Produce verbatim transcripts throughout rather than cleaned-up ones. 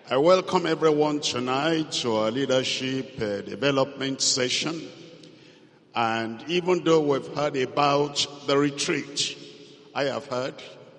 I welcome everyone tonight to our leadership uh, development session. And even though we've heard about the retreat, I have heard.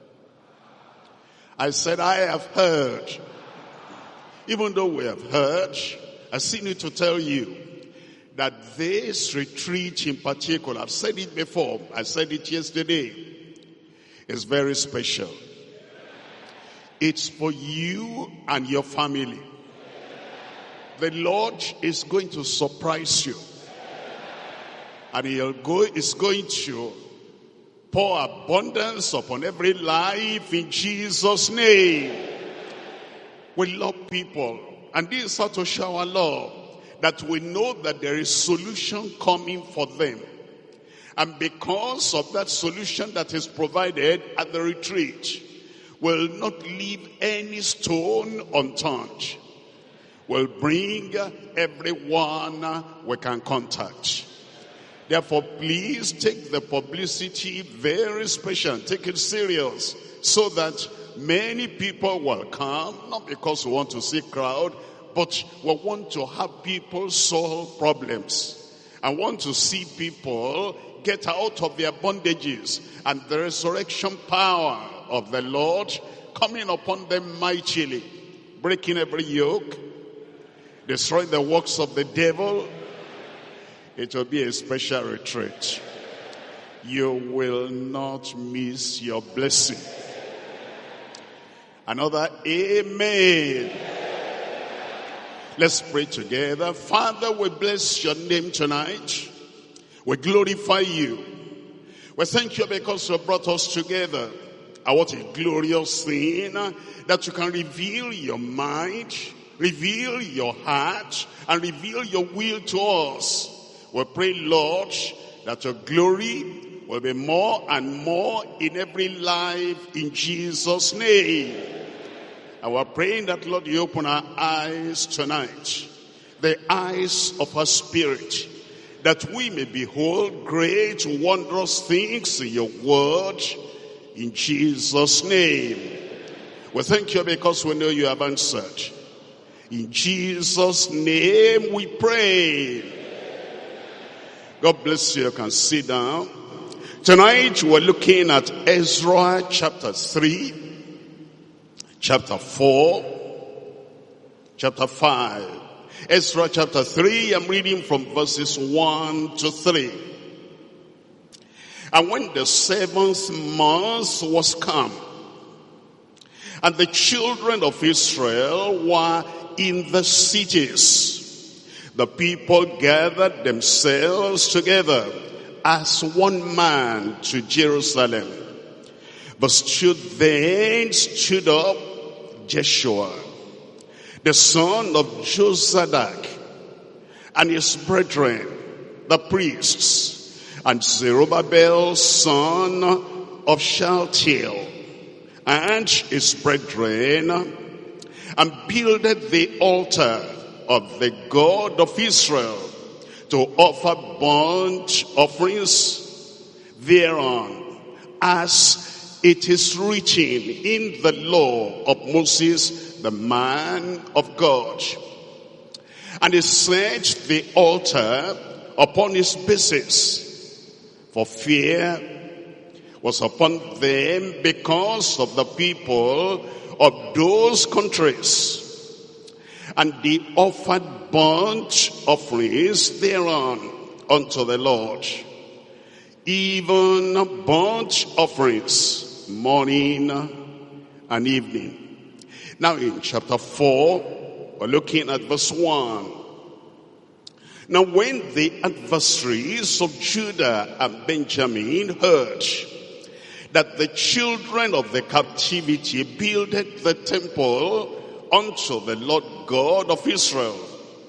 I said I have heard. Even though we have heard, I still need to tell you that this retreat in particular, I've said it before, I said it yesterday, is very special. It's for you and your family. The Lord is going to surprise you. And He is going to pour abundance upon every life in Jesus' name. We love people. And this is how to show our love. That we know that there is solution coming for them. And because of that solution that is provided at the retreat, will not leave any stone unturned. Will bring everyone we can contact. Therefore, please take the publicity very special. Take it serious so that many people will come. Not because we want to see crowd, but we want to have people solve problems. I want to see people get out of their bondages and the resurrection power of the Lord coming upon them mightily, breaking every yoke, destroying the works of the devil. It will be a special retreat. You will not miss your blessing. Another amen. Let's pray together. Father, we bless your name tonight. We glorify you. We thank you because you brought us together. And what a glorious thing that you can reveal your mind, reveal your heart, and reveal your will to us. We pray, Lord, that your glory will be more and more in every life in Jesus' name. And we're praying that, Lord, you open our eyes tonight, the eyes of our spirit, that we may behold great, wondrous things in your word, in Jesus' name. We thank you because we know you have answered. In Jesus' name we pray. God bless you. You can sit down. Tonight we're looking at Ezra chapter three, chapter four, chapter five. Ezra chapter three, I'm reading from verses one to three. And when the seventh month was come, and the children of Israel were in the cities, the people gathered themselves together as one man to Jerusalem. But stood then stood up Jeshua, the son of Jozadak, and his brethren, the priests, and Zerubbabel, son of Shealtiel, and his brethren, and builded the altar of the God of Israel to offer burnt offerings thereon, as it is written in the law of Moses, the man of God. And he set the altar upon his basis, for fear was upon them because of the people of those countries. And they offered burnt offerings thereon unto the Lord, even burnt offerings morning and evening. Now in chapter four, we're looking at verse one. Now when the adversaries of Judah and Benjamin heard that the children of the captivity builded the temple unto the Lord God of Israel,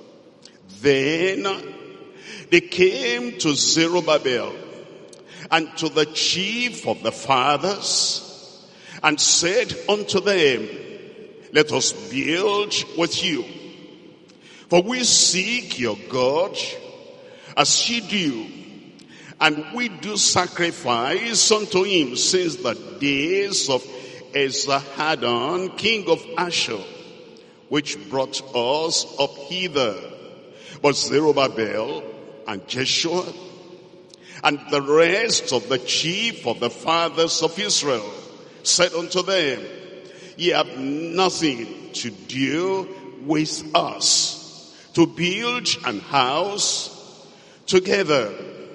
then they came to Zerubbabel and to the chief of the fathers, and said unto them, let us build with you, for we seek your God as ye do, and we do sacrifice unto him since the days of Esarhaddon, king of Ashur, which brought us up hither. But Zerubbabel and Jeshua and the rest of the chief of the fathers of Israel said unto them, ye have nothing to do with us, to build an house together.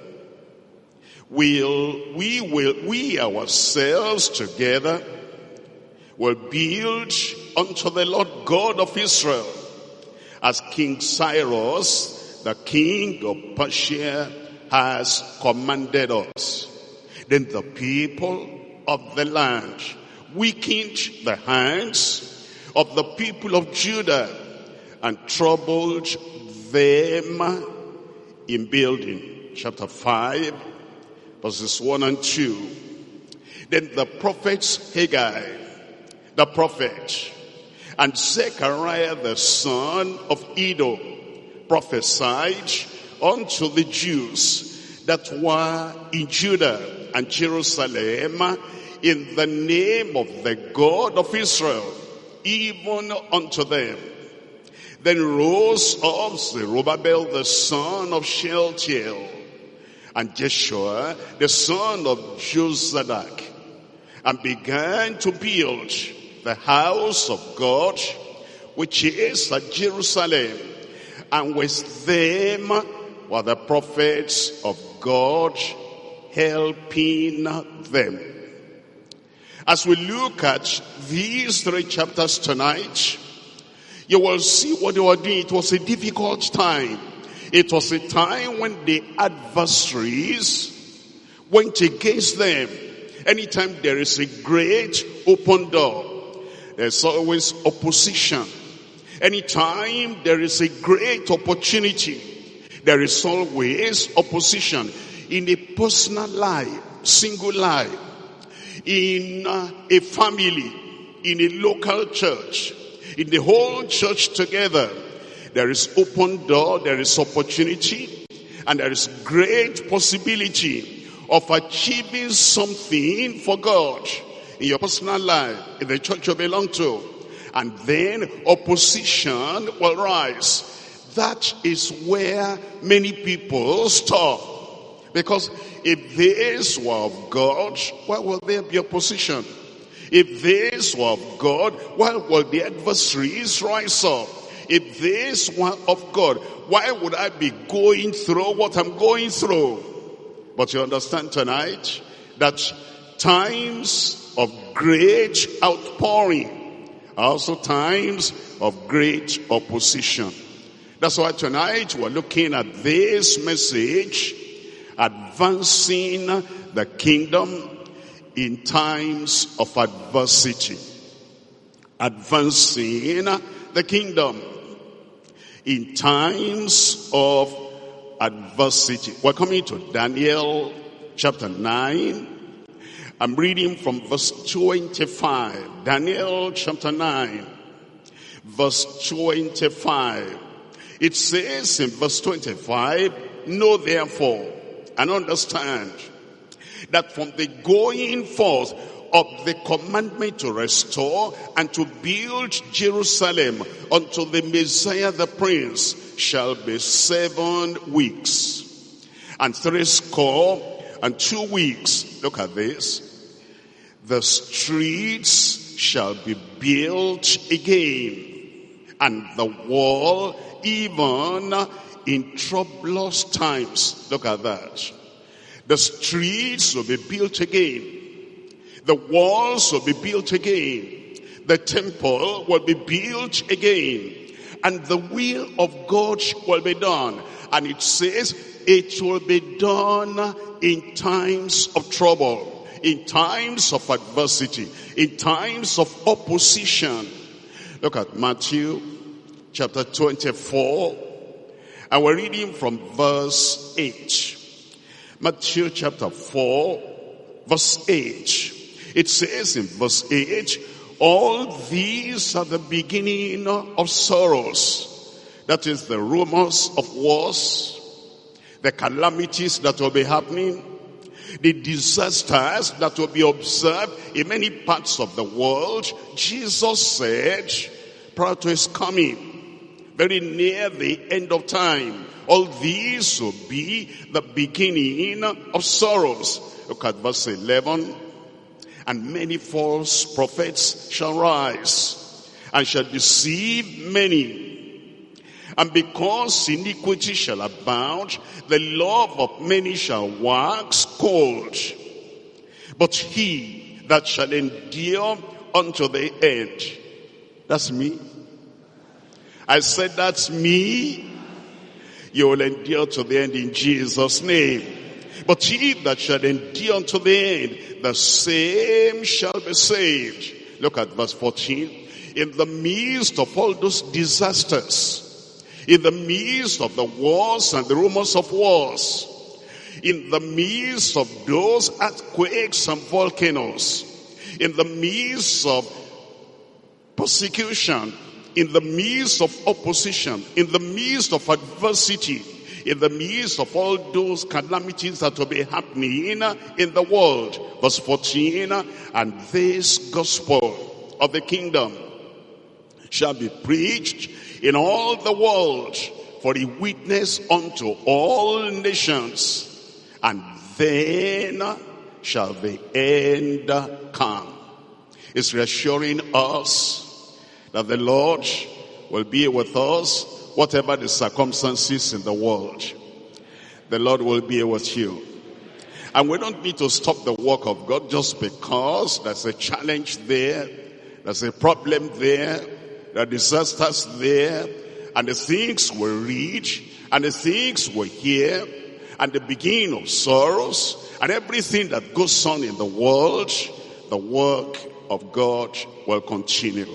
Will we will we ourselves together will build unto the Lord God of Israel, as King Cyrus, the king of Persia, has commanded us. Then the people of the land weakened the hands of the people of Judah and troubled them in building. Chapter five, verses one and two. Then the prophets Haggai, the prophet, and Zechariah the son of Iddo prophesied unto the Jews that were in Judah and Jerusalem in the name of the God of Israel, even unto them. Then rose up Zerubbabel the son of Shealtiel, and Jeshua the son of Jozadak, and began to build the house of God, which is at Jerusalem, and with them were the prophets of God helping them. As we look at these three chapters tonight, you will see what they were doing. It was a difficult time. It was a time when the adversaries went against them. Anytime there is a great open door, there's always opposition. Anytime there is a great opportunity, there is always opposition. In a personal life, single life, in uh, a family, in a local church, in the whole church together, there is open door, there is opportunity, and there is great possibility of achieving something for God in your personal life, in the church you belong to. And then opposition will rise. That is where many people stop. Because if this were of God, why will there be opposition? If this were of God, why will the adversaries rise up? If this were of God, why would I be going through what I'm going through? But you understand tonight that times of great outpouring are also times of great opposition. That's why tonight we're looking at this message, advancing the kingdom in times of adversity. Advancing the kingdom in times of adversity. We're coming to Daniel chapter nine. I'm reading from verse twenty-five. Daniel chapter nine, verse twenty-five. It says in verse twenty-five, know therefore and understand that from the going forth of the commandment to restore and to build Jerusalem unto the Messiah the Prince shall be seven weeks and three score and two weeks. Look at this. The streets shall be built again, and the wall even in troublous times. Look at that. The streets will be built again. The walls will be built again. The temple will be built again. And the will of God will be done. And it says it will be done in times of trouble, in times of adversity, in times of opposition. Look at Matthew chapter twenty-four. And we're reading from verse eight. Matthew chapter four, verse eight. It says in verse eight, all these are the beginning of sorrows. That is the rumors of wars, the calamities that will be happening, the disasters that will be observed in many parts of the world. Jesus said, prior to his coming, very near the end of time. All these will be the beginning of sorrows. Look at verse eleven. And many false prophets shall rise, and shall deceive many. And because iniquity shall abound, the love of many shall wax cold. But he that shall endure unto the end, that's me. I said that's me. You will endure to the end in Jesus' name. But he that shall endure unto the end, the same shall be saved. Look at verse fourteen. In the midst of all those disasters, in the midst of the wars and the rumors of wars, in the midst of those earthquakes and volcanoes, in the midst of persecution, in the midst of opposition, in the midst of adversity, in the midst of all those calamities that will be happening in the world. Verse fourteen, and this gospel of the kingdom shall be preached in all the world for a witness unto all nations, and then shall the end come. It's reassuring us that the Lord will be with us, whatever the circumstances in the world. The Lord will be with you. And we don't need to stop the work of God just because there's a challenge there, there's a problem there, there are disasters there, and the things we read, and the things we hear, and the beginning of sorrows, and everything that goes on in the world. The work of God will continue.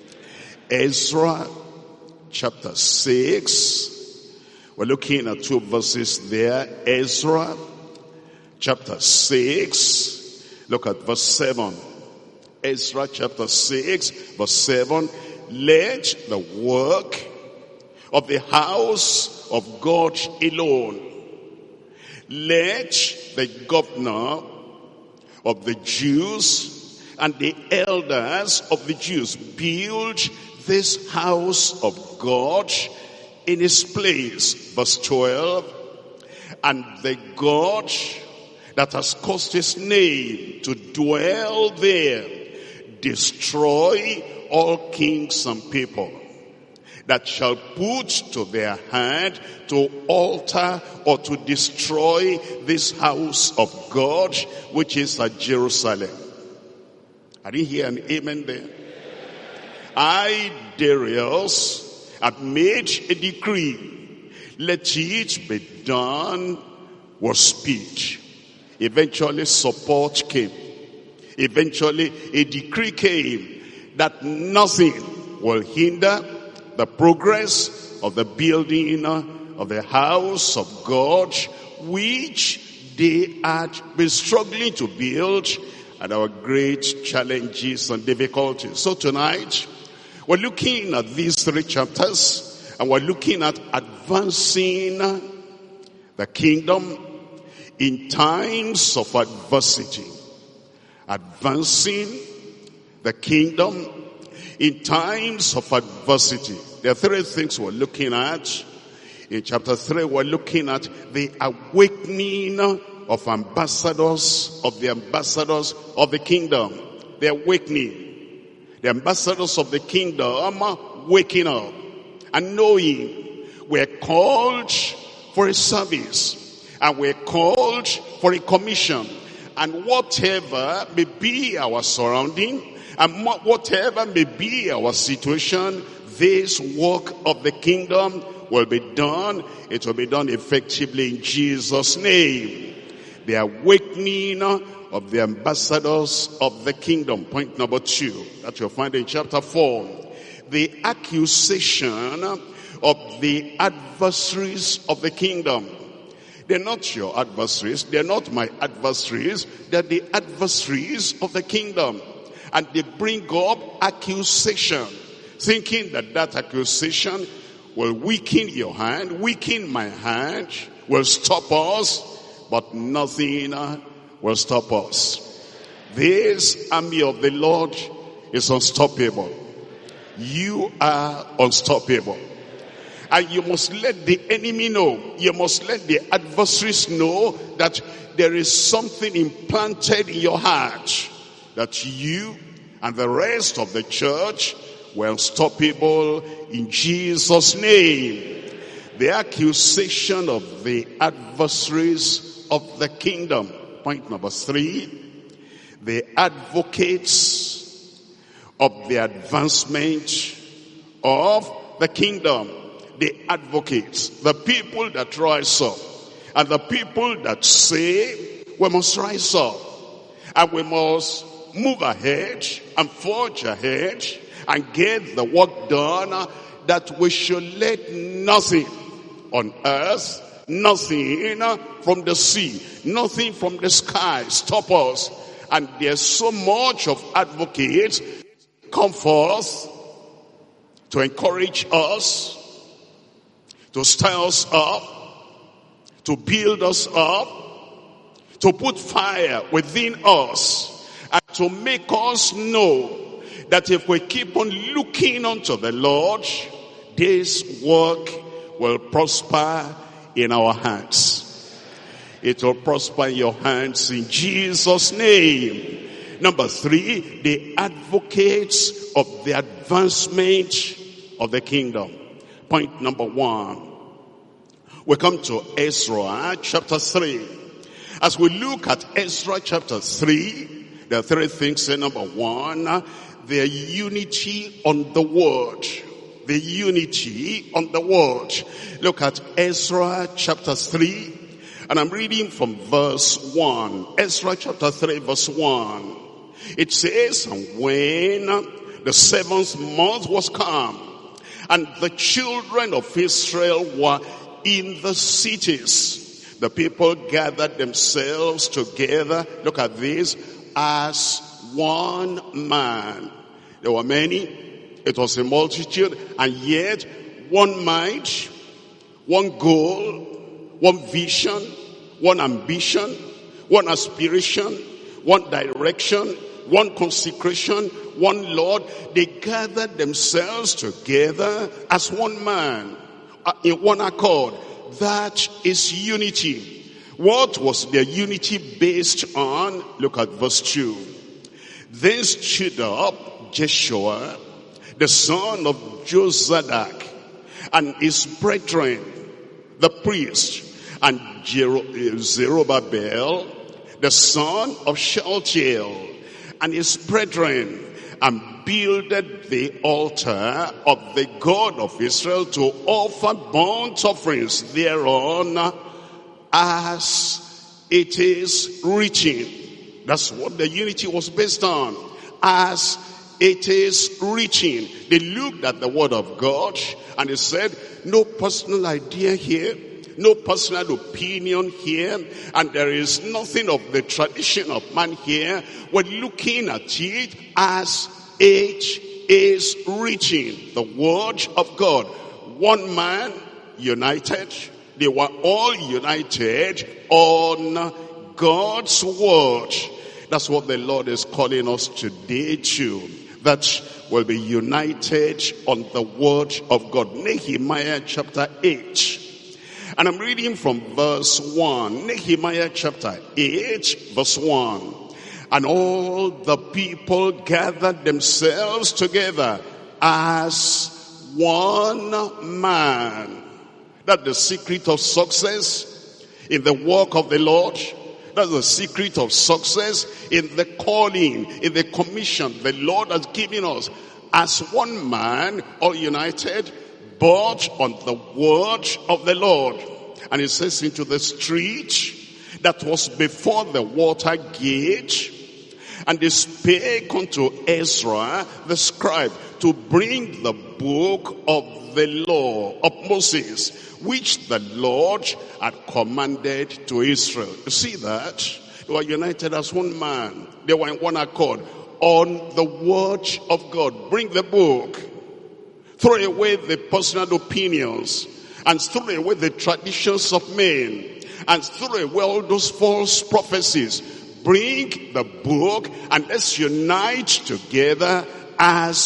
Ezra chapter six, we're looking at two verses there. Ezra chapter six, look at verse seven. Ezra chapter six, verse seven. Let the work of the house of God alone, let the governor of the Jews and the elders of the Jews build this house of God in his place. Verse twelve. And the God that has caused his name to dwell there, destroy all kings and people that shall put to their hand to alter or to destroy this house of God which is at Jerusalem. I didn't hear an amen there. I, Darius, have made a decree. Let it be done with speed. Eventually support came. Eventually a decree came that nothing will hinder the progress of the building of the house of God, which they had been struggling to build, and our great challenges and difficulties. So tonight, we're looking at these three chapters, and we're looking at advancing the kingdom in times of adversity. Advancing the kingdom in times of adversity. There are three things we're looking at. In chapter three, we're looking at the awakening of ambassadors, of the ambassadors of the kingdom. The awakening. The ambassadors of the kingdom waking up and knowing we're called for a service, and we're called for a commission. And whatever may be our surrounding, and whatever may be our situation, this work of the kingdom will be done. It will be done effectively in Jesus' name. The awakening of the ambassadors of the kingdom. Point number two, that you'll find in chapter four. The accusation of the adversaries of the kingdom. They're not your adversaries. They're not my adversaries. They're the adversaries of the kingdom. And they bring up accusation, thinking that that accusation will weaken your hand, weaken my hand, will stop us, but nothing will stop us. This army of the Lord is unstoppable. You are unstoppable. And you must let the enemy know, you must let the adversaries know that there is something implanted in your heart, that you and the rest of the church were unstoppable in Jesus' name. The accusation of the adversaries of the kingdom. Point number three, the advocates of the advancement of the kingdom. The advocates, the people that rise up, and the people that say we must rise up, and we must move ahead and forge ahead and get the work done, that we should let nothing on earth, nothing from the sea, nothing from the sky stop us. And there's so much of advocates come forth to encourage us, to stir us up, to build us up, to put fire within us, and to make us know that if we keep on looking unto the Lord, this work will prosper in our hands. It will prosper in your hands in Jesus' name. Number three, the advocates of the advancement of the kingdom. Point number one. We come to Ezra chapter three. As we look at Ezra chapter three, there are three things. Number one, the unity on the word. The unity on the word. Look at Ezra chapter three, and I'm reading from verse one. Ezra chapter three verse one. It says, and when the seventh month was come, and the children of Israel were in the cities, the people gathered themselves together. Look at this. As one man. There were many. It was a multitude. And yet, one mind, one goal, one vision, one ambition, one aspiration, one direction, one consecration, one Lord. They gathered themselves together as one man, uh, in one accord. That is unity. What was their unity based on? Look at verse two. Then stood up Jeshua, the son of Jozadak, and his brethren, the priest, and Zerubbabel, the son of Shealtiel, and his brethren, and builded the altar of the God of Israel to offer burnt offerings thereon, as it is written. That's what the unity was based on. As it is written. They looked at the word of God and they said, no personal idea here, no personal opinion here, and there is nothing of the tradition of man here. We're looking at it as it is written. The word of God. One man, united. They were all united on God's word. That's what the Lord is calling us today to. That will be united on the word of God. Nehemiah chapter eight. And I'm reading from verse one. Nehemiah chapter eight, verse one. And all the people gathered themselves together as one man. That's the secret of success in the work of the Lord. That's the secret of success in the calling, in the commission the Lord has given us. As one man, all united, but on the word of the Lord. And it says, into the street that was before the water gate, and they spake unto Ezra the scribe to bring the book of the law of Moses, which the Lord had commanded to Israel. You see that? They were united as one man. They were in one accord on the word of God. Bring the book. Throw away the personal opinions, and throw away the traditions of men, and throw away all those false prophecies. Bring the book and let's unite together as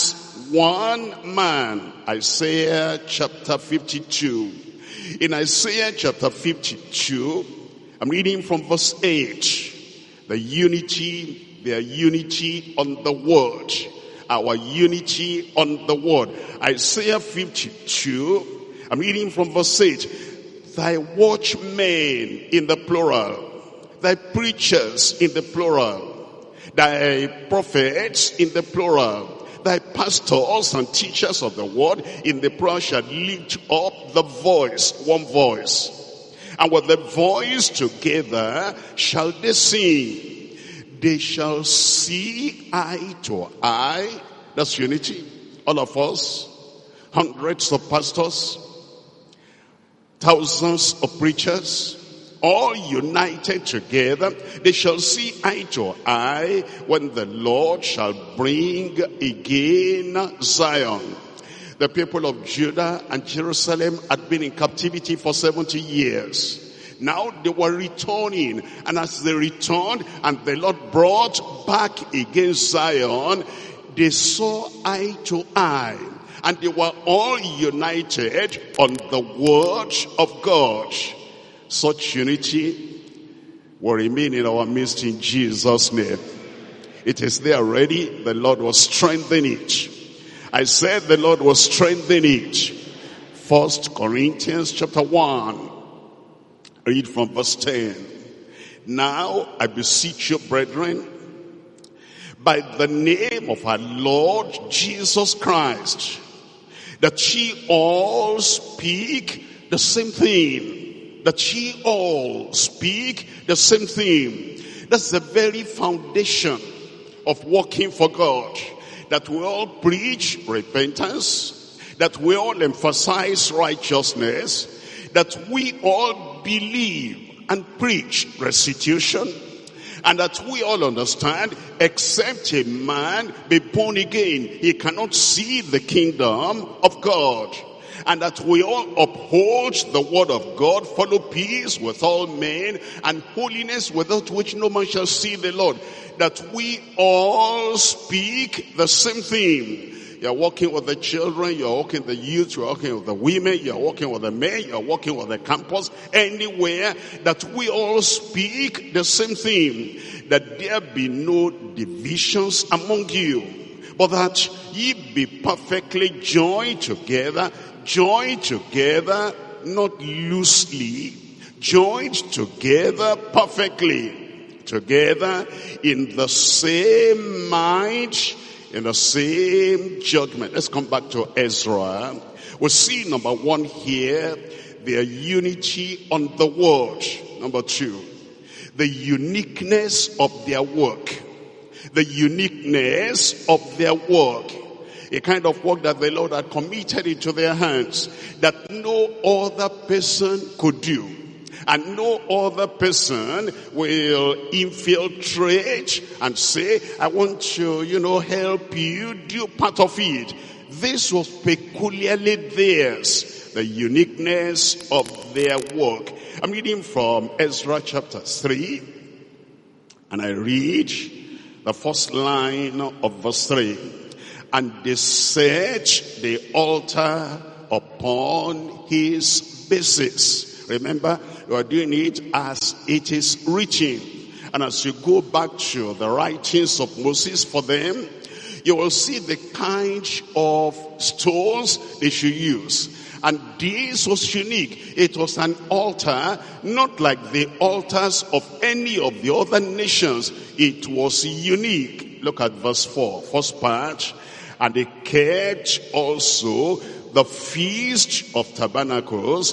one man. Isaiah chapter fifty-two. In Isaiah chapter fifty-two, I'm reading from verse eight. The unity, their unity on the word. Our unity on the word. Isaiah fifty-two, I'm reading from verse eight. Thy watchmen in the plural, thy preachers in the plural, thy prophets in the plural, thy pastors and teachers of the word in the plural shall lift up the voice, one voice. And with the voice together shall they sing. They shall see eye to eye. That's unity. All of us, hundreds of pastors, thousands of preachers, all united together. They shall see eye to eye when the Lord shall bring again Zion. The people of Judah and Jerusalem had been in captivity for seventy years. Now they were returning, and as they returned and the Lord brought back against Zion, they saw eye to eye, and they were all united on the word of God. Such unity will remain in our midst in Jesus' name. It is there already. The Lord will strengthen it. I said the Lord will strengthen it. First Corinthians chapter one. Read from verse ten. Now I beseech you, brethren, by the name of our Lord Jesus Christ, that ye all speak the same thing. That ye all speak the same thing. That's the very foundation of working for God. That we all preach repentance. That we all emphasize righteousness. That we all believe and preach restitution. And that we all understand, except a man be born again, he cannot see the kingdom of God. And that we all uphold the word of God, follow peace with all men, and holiness without which no man shall see the Lord. That we all speak the same thing. You're walking with the children, you're walking with the youth, you're walking with the women, you're walking with the men, you're walking with the campus, anywhere, that we all speak the same thing. That there be no divisions among you, but that ye be perfectly joined together, joined together, not loosely, joined together perfectly, together in the same mind, in the same judgment. Let's come back to Ezra. We see number one here, their unity on the word. Number two, the uniqueness of their work. The uniqueness of their work. A kind of work that the Lord had committed into their hands, that no other person could do. And no other person will infiltrate and say, I want to, you know, help you do part of it. This was peculiarly theirs, the uniqueness of their work. I'm reading from Ezra chapter three, and I read the first line of verse three. And they set the altar upon his basis. Remember, you are doing it as it is written. And as you go back to the writings of Moses for them, you will see the kind of stones they should use. And this was unique. It was an altar, not like the altars of any of the other nations. It was unique. Look at verse four, first part. And they kept also the feast of tabernacles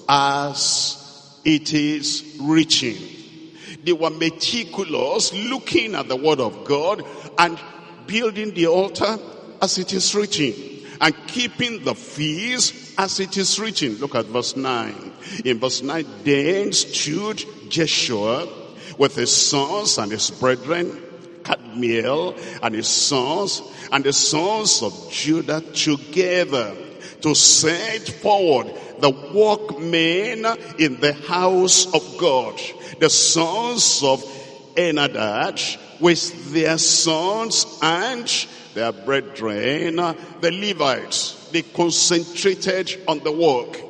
as it is written. They were meticulous, looking at the word of God and building the altar as it is written, and keeping the feast as it is written. Look at verse nine. In verse nine, then stood Jeshua with his sons and his brethren, Kadmiel and his sons, and the sons of Judah together, to set forward the workmen in the house of God. The sons of Enadad with their sons and their brethren, the Levites. They concentrated on the work.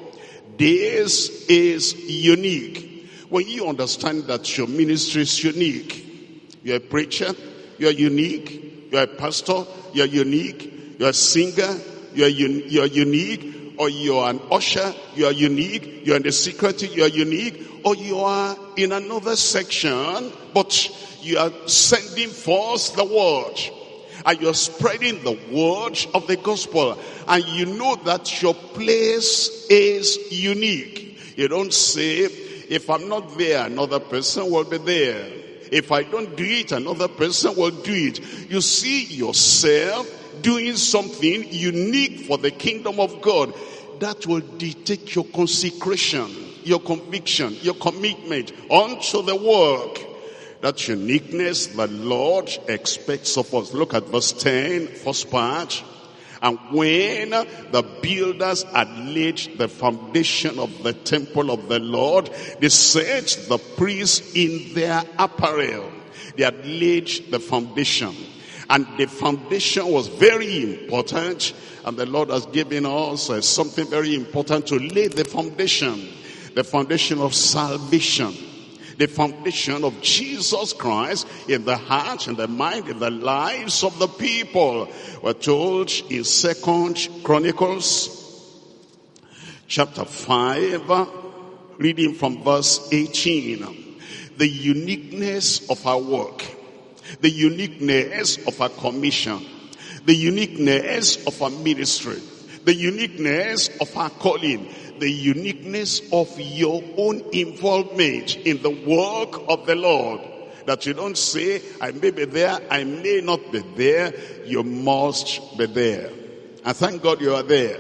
This is unique. When you understand that your ministry is unique, you're a preacher, you're unique, you're a pastor, you're unique, you're a singer, you're, un you're unique, or you're an usher, you're unique, you're in the security, you're unique, or you are in another section, but you are sending forth the word, and you're spreading the word of the gospel, and you know that your place is unique. You don't say, if I'm not there, another person will be there. If I don't do it, another person will do it. You see yourself doing something unique for the kingdom of God. That will dictate your consecration, your conviction, your commitment unto the work. That uniqueness the Lord expects of us. Look at verse ten, first part. And when the builders had laid the foundation of the temple of the Lord, they set the priests in their apparel. They had laid the foundation. And the foundation was very important. And the Lord has given us uh, something very important to lay the foundation. The foundation of salvation. The foundation of Jesus Christ in the heart, in the mind, in the lives of the people. We're told in Second Chronicles chapter five, reading from verse eighteen. The uniqueness of our work, the uniqueness of our commission, the uniqueness of our ministry, the uniqueness of our calling, the uniqueness of your own involvement in the work of the Lord. That you don't say, I may be there, I may not be there. You must be there. And thank God you are there.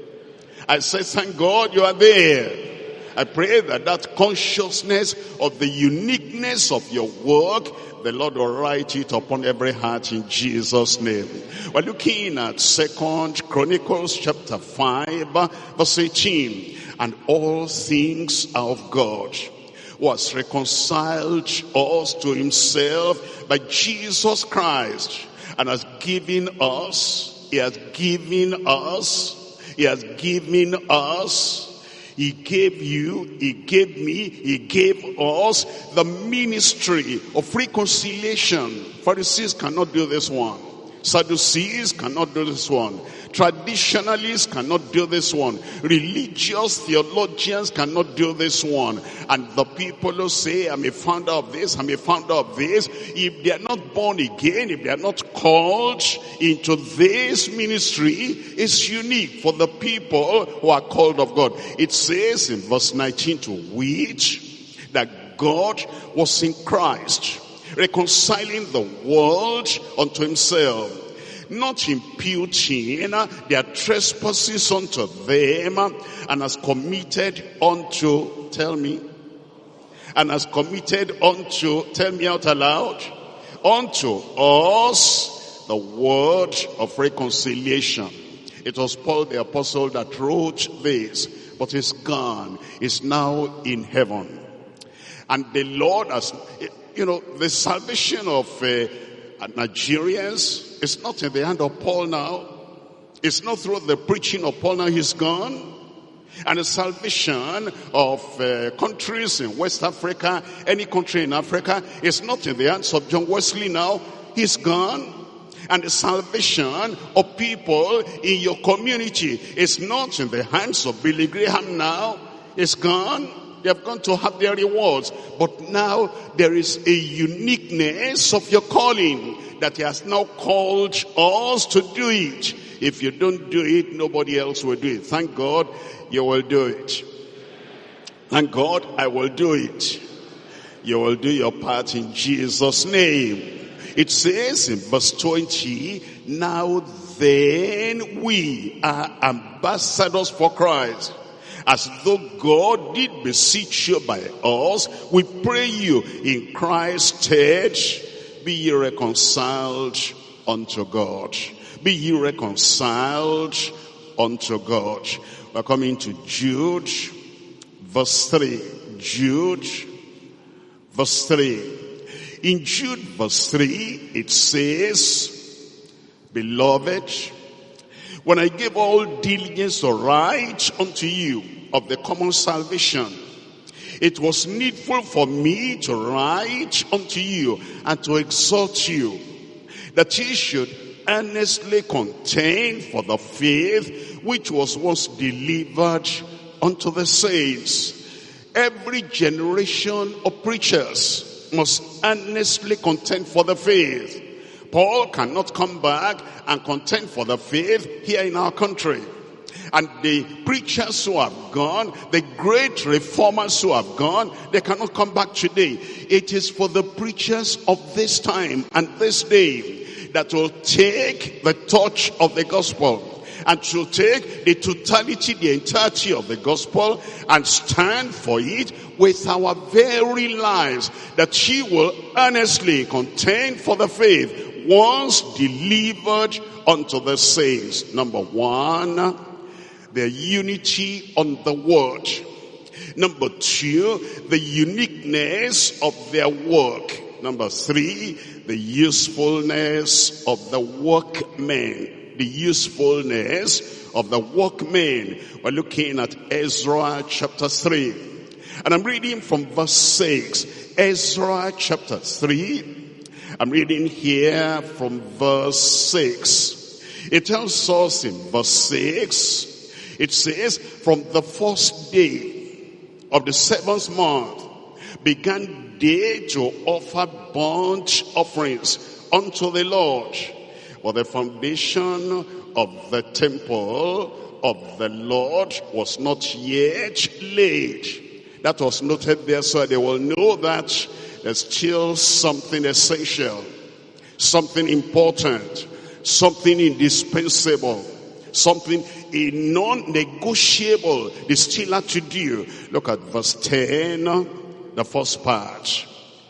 I say, thank God you are there. I pray that that consciousness of the uniqueness of your work, the Lord will write it upon every heart in Jesus' name. We're looking at Second Chronicles chapter five, verse eighteen. And all things are of God, who has reconciled us to himself by Jesus Christ, and has given us, he has given us, he has given us, he gave you, he gave me, he gave us the ministry of reconciliation. Pharisees cannot do this one. Sadducees cannot do this one. Traditionalists cannot do this one. Religious theologians cannot do this one. And the people who say, I'm a founder of this, I'm a founder of this, if they are not born again, if they are not called into this ministry, it's unique for the people who are called of God. It says in verse nineteen, to which that God was in Christ, reconciling the world unto himself, not imputing their trespasses unto them, and has committed unto, tell me, and has committed unto, tell me out aloud, unto us the word of reconciliation. It was Paul the apostle that wrote this, but he's gone. He's now in heaven. And the Lord has, you know, the salvation of uh, Nigerians is not in the hand of Paul now. It's not through the preaching of Paul now. He's gone. And the salvation of uh, countries in West Africa, any country in Africa, is not in the hands of John Wesley now. He's gone. And the salvation of people in your community is not in the hands of Billy Graham now. It's gone. They have gone to have their rewards. But now there is a uniqueness of your calling that he has now called us to do it. If you don't do it, nobody else will do it. Thank God you will do it. Thank God I will do it. You will do your part in Jesus' name. It says in verse twenty, now then we are ambassadors for Christ. As though God did beseech you by us, we pray you in Christ's stead, be ye reconciled unto God. Be ye reconciled unto God. We're coming to Jude, verse three. Jude, verse three. In Jude verse three, it says, Beloved, when I gave all diligence to write unto you of the common salvation, it was needful for me to write unto you and to exhort you, that ye should earnestly contend for the faith which was once delivered unto the saints. Every generation of preachers must earnestly contend for the faith. Paul cannot come back and contend for the faith here in our country. And the preachers who have gone, the great reformers who have gone, they cannot come back today. It is for the preachers of this time and this day that will take the torch of the gospel and to take the totality, the entirety of the gospel and stand for it with our very lives, that she will earnestly contend for the faith once delivered unto the saints. Number one, their unity on the word. Number two, the uniqueness of their work. Number three, the usefulness of the workmen. The usefulness of the workmen. We're looking at Ezra chapter three. And I'm reading from verse six. Ezra chapter three. I'm reading here from verse six. It tells us in verse six, it says, from the first day of the seventh month began they to offer burnt offerings unto the Lord. For the foundation of the temple of the Lord was not yet laid. That was noted there so they will know that there's still something essential, something important, something indispensable, something a non-negotiable they still have to do. Look at verse ten, the first part.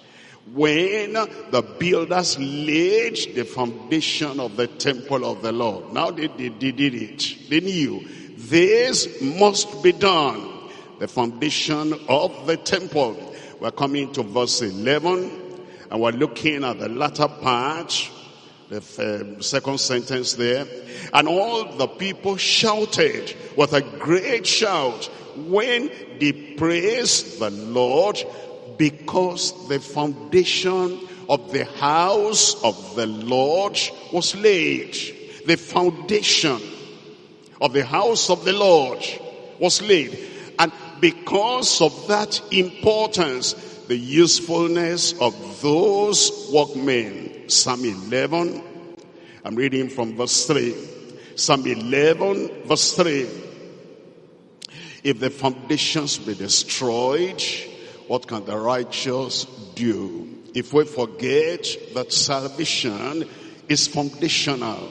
When the builders laid the foundation of the temple of the Lord. Now they, they, they did it. They knew this must be done. The foundation of the temple. We're coming to verse eleven and we're looking at the latter part. The uh, second sentence there. And all the people shouted with a great shout when they praised the Lord, because the foundation of the house of the Lord was laid. The foundation of the house of the Lord was laid. And because of that importance, the usefulness of those workmen. Psalm eleven, I'm reading from verse three. Psalm eleven, verse three. If the foundations be destroyed, what can the righteous do? If we forget that salvation is foundational,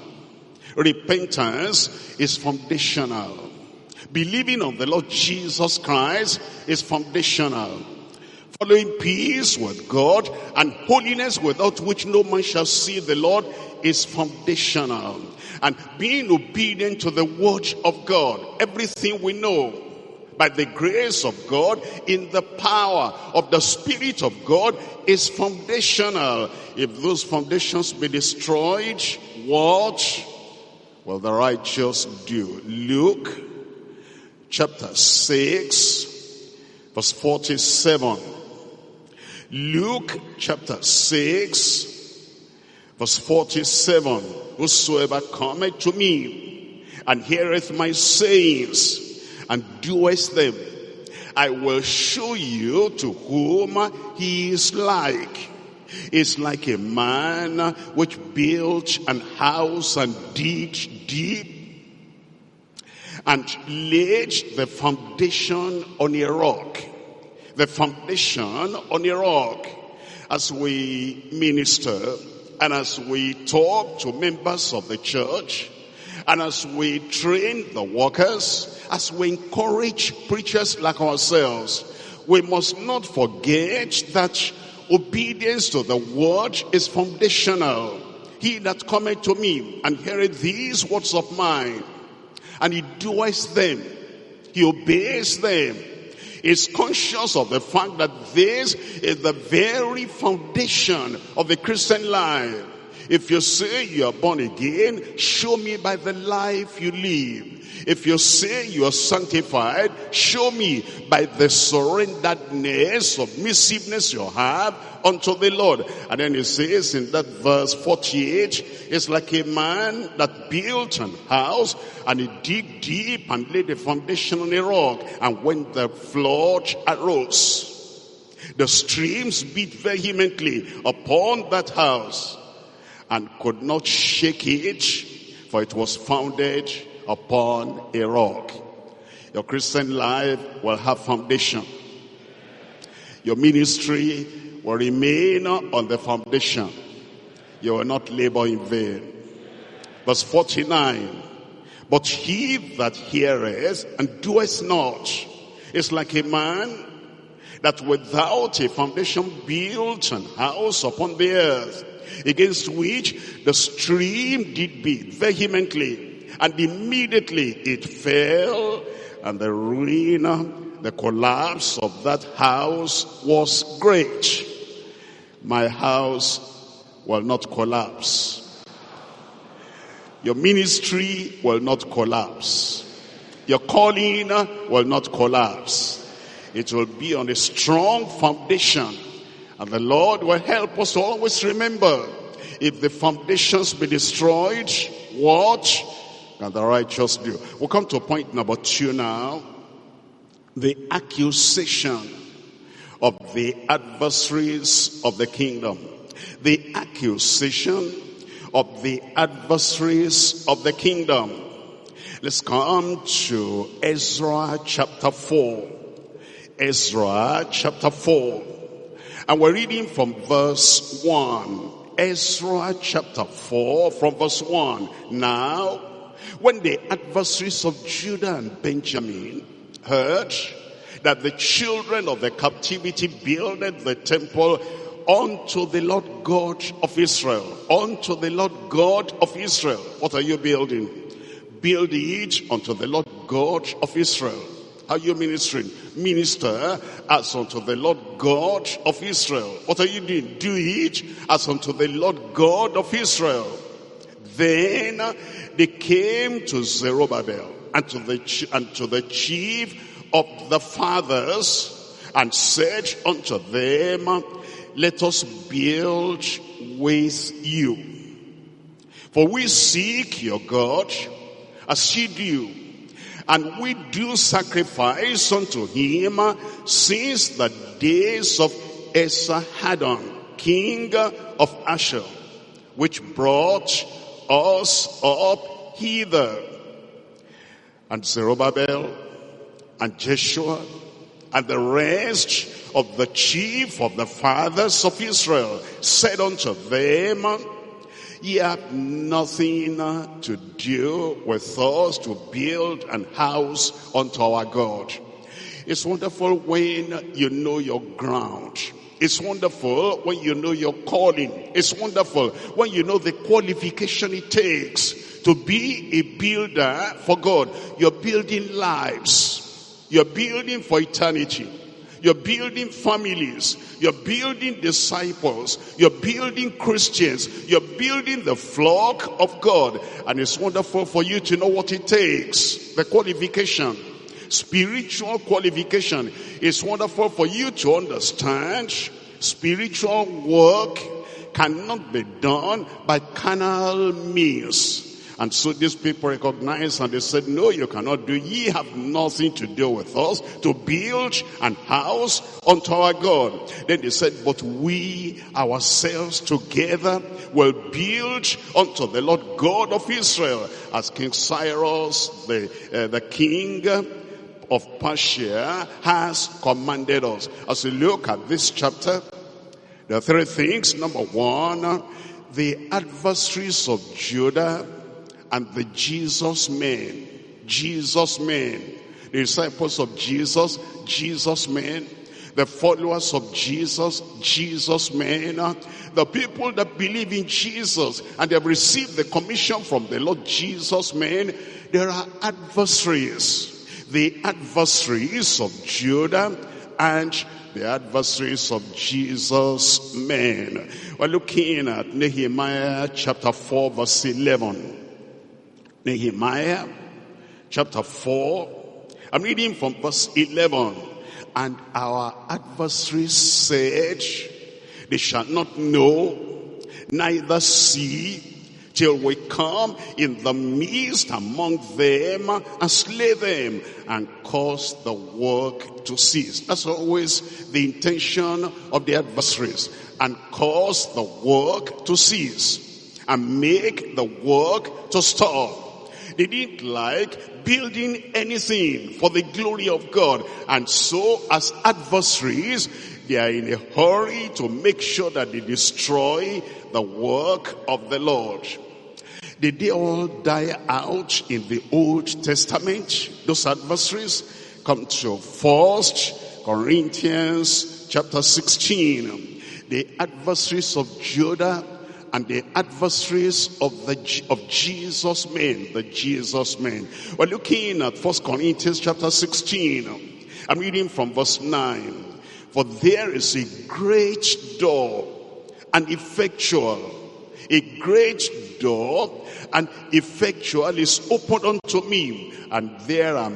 repentance is foundational, believing on the Lord Jesus Christ is foundational, following peace with God and holiness without which no man shall see the Lord is foundational. And being obedient to the word of God, everything we know by the grace of God in the power of the Spirit of God is foundational. If those foundations be destroyed, what will the righteous do? Luke chapter six verse forty-seven. Luke chapter six verse forty-seven. Whosoever cometh to me and heareth my sayings and doeth them, I will show you to whom he is like. It's like a man which built an house and digged deep and laid the foundation on a rock. The foundation on a rock. As we minister and as we talk to members of the church and as we train the workers, as we encourage preachers like ourselves, we must not forget that obedience to the word is foundational. He that cometh to me and heareth these words of mine, and he doeth them, he obeys them, is conscious of the fact that this is the very foundation of the Christian life. If you say you are born again, show me by the life you live. If you say you are sanctified, show me by the surrenderedness, submissiveness you have unto the Lord. And then it says in that verse forty-eight, it's like a man that built an house and he dig deep and laid the foundation on a rock. And when the flood arose, the streams beat vehemently upon that house and could not shake it, for it was founded upon a rock. Your Christian life will have foundation. Your ministry will remain on the foundation. You will not labor in vain. Verse forty-nine, but he that heareth and doeth not is like a man that without a foundation built an house upon the earth, against which the stream did beat vehemently, and immediately it fell, and the ruin, the collapse of that house was great. My house will not collapse. Your ministry will not collapse. Your calling will not collapse. It will be on a strong foundation. And the Lord will help us to always remember, if the foundations be destroyed, what can the righteous do? We'll come to point number two now. The accusation of the adversaries of the kingdom. The accusation of the adversaries of the kingdom. Let's come to Ezra chapter four. Ezra chapter four. And we're reading from verse one. Ezra chapter four from verse one. Now, when the adversaries of Judah and Benjamin heard that the children of the captivity builded the temple unto the Lord God of Israel, unto the Lord God of Israel. What are you building? Build it unto the Lord God of Israel. How are you ministering? Minister as unto the Lord God of Israel. What are you doing? Do it as unto the Lord God of Israel. Then they came to Zerubbabel and to the and to the chief of the fathers and said unto them, let us build with you. For we seek your God as ye do, and we do sacrifice unto him since the days of Esarhaddon, king of Ashur, which brought us up hither. And Zerubbabel and Jeshua and the rest of the chief of the fathers of Israel said unto them, ye have nothing to do with us to build an house unto our God. It's wonderful when you know your ground. It's wonderful when you know your calling. It's wonderful when you know the qualification it takes to be a builder for God. You're building lives. You're building for eternity. You're building families. You're building disciples. You're building Christians. You're building the flock of God. And it's wonderful for you to know what it takes. The qualification. Spiritual qualification. It's wonderful for you to understand spiritual work cannot be done by carnal means. And so these people recognized and they said, no, you cannot do. Ye have nothing to do with us to build an house unto our God. Then they said, but we ourselves together will build unto the Lord God of Israel, as King Cyrus, the, uh, the king of Persia, has commanded us. As we look at this chapter, there are three things. Number one, the adversaries of Judah and the Jesus men. Jesus men. The disciples of Jesus, Jesus men. The followers of Jesus, Jesus men. The people that believe in Jesus and they have received the commission from the Lord Jesus men. There are adversaries. the adversaries of Judah and the adversaries of Jesus' men. We're looking at Nehemiah chapter four verse eleven. Nehemiah chapter four. I'm reading from verse eleven. And our adversaries said, they shall not know, neither see, till we come in the midst among them and slay them and cause the work to cease. That's always the intention of the adversaries. And cause the work to cease and make the work to stop. They didn't like building anything for the glory of God. And so as adversaries, they are in a hurry to make sure that they destroy the work of the Lord. Did they all die out in the Old Testament? Those adversaries? Come to First Corinthians chapter sixteen. The adversaries of Judah and the adversaries of the of Jesus men, the Jesus men. We're looking at First Corinthians chapter sixteen. I'm reading from verse nine. For there is a great door, and effectual, a great door, and effectual is opened unto me, and there are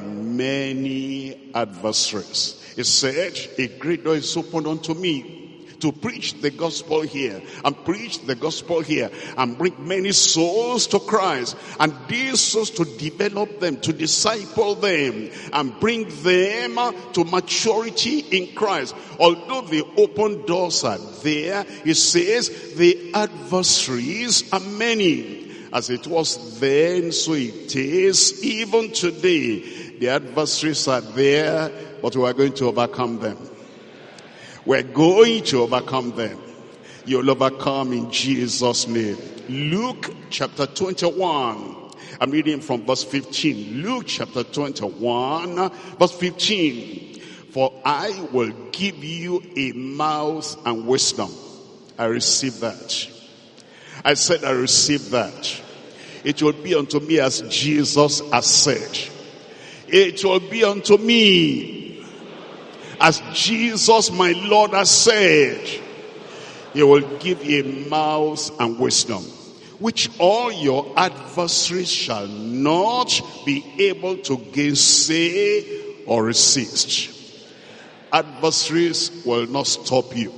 many adversaries. It said, a great door is opened unto me, to preach the gospel here, and preach the gospel here, and bring many souls to Christ, and these souls to develop them, to disciple them, and bring them to maturity in Christ. Although the open doors are there, it says the adversaries are many. As it was then, so it is even today. The adversaries are there, but we are going to overcome them. We're going to overcome them. You'll overcome in Jesus' name. Luke chapter twenty-one. I'm reading from verse fifteen. Luke chapter twenty-one, verse fifteen. For I will give you a mouth and wisdom. I receive that. I said I receive that. It will be unto me as Jesus has said. It will be unto me as Jesus my Lord has said. He will give you a mouth and wisdom, which all your adversaries shall not be able to gainsay or resist. Adversaries will not stop you.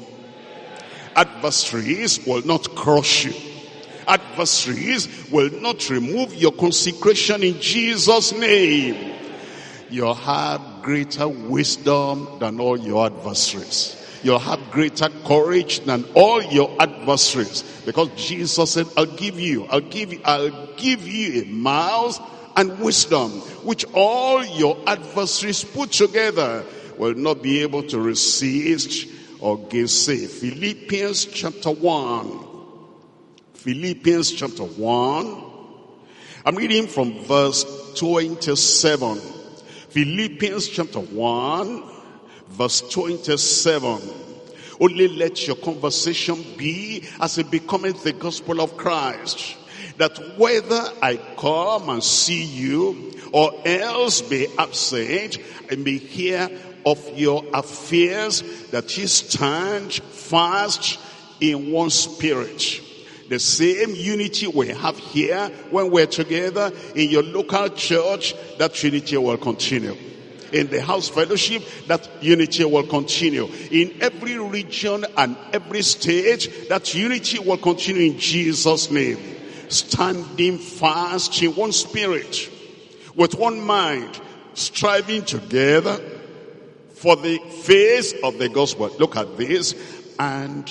Adversaries will not crush you. Adversaries will not remove your consecration in Jesus' name. You'll have greater wisdom than all your adversaries. You'll have greater courage than all your adversaries. Because Jesus said, I'll give you, I'll give you, I'll give you a mouth and wisdom, which all your adversaries put together will not be able to resist or gainsay. Philippians chapter one. Philippians chapter one. I'm reading from verse twenty-seven. Philippians chapter one, verse twenty-seven. Only let your conversation be as it becometh the gospel of Christ, that whether I come and see you or else be absent, I may hear of your affairs, that ye stand fast in one spirit. The same unity we have here when we're together in your local church, that unity will continue. In the house fellowship, that unity will continue. In every region and every state, that unity will continue in Jesus' name. Standing fast in one spirit, with one mind, striving together for the faith of the gospel. Look at this. And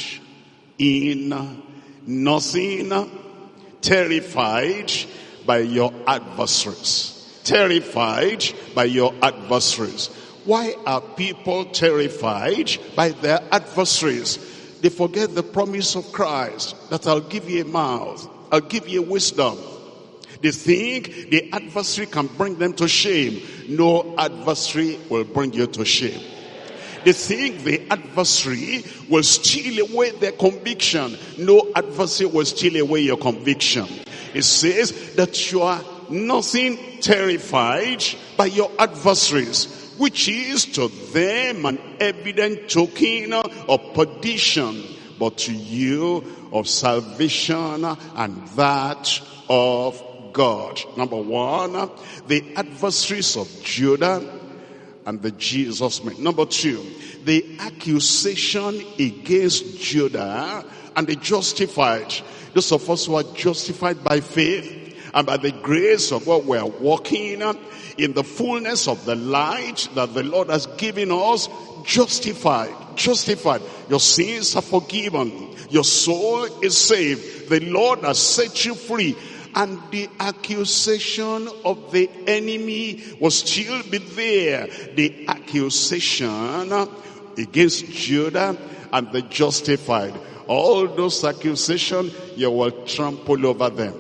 in nothing terrified by your adversaries. Terrified by your adversaries. Why are people terrified by their adversaries? They forget the promise of Christ, that I'll give you a mouth, I'll give you wisdom. They think the adversary can bring them to shame. No adversary will bring you to shame. They think the adversary will steal away their conviction. No adversary will steal away your conviction. It says that you are nothing terrified by your adversaries, which is to them an evident token of perdition, but to you of salvation and that of God. Number one, the adversaries of Judah and the Jesus men. Number two, the accusation against Judah and the justified. Those of us who are justified by faith and by the grace of God, we are walking in the fullness of the light that the Lord has given us. Justified, justified. Your sins are forgiven. Your soul is saved. The Lord has set you free. And the accusation of the enemy will still be there. The accusation against Judah and the justified. All those accusations, you will trample over them.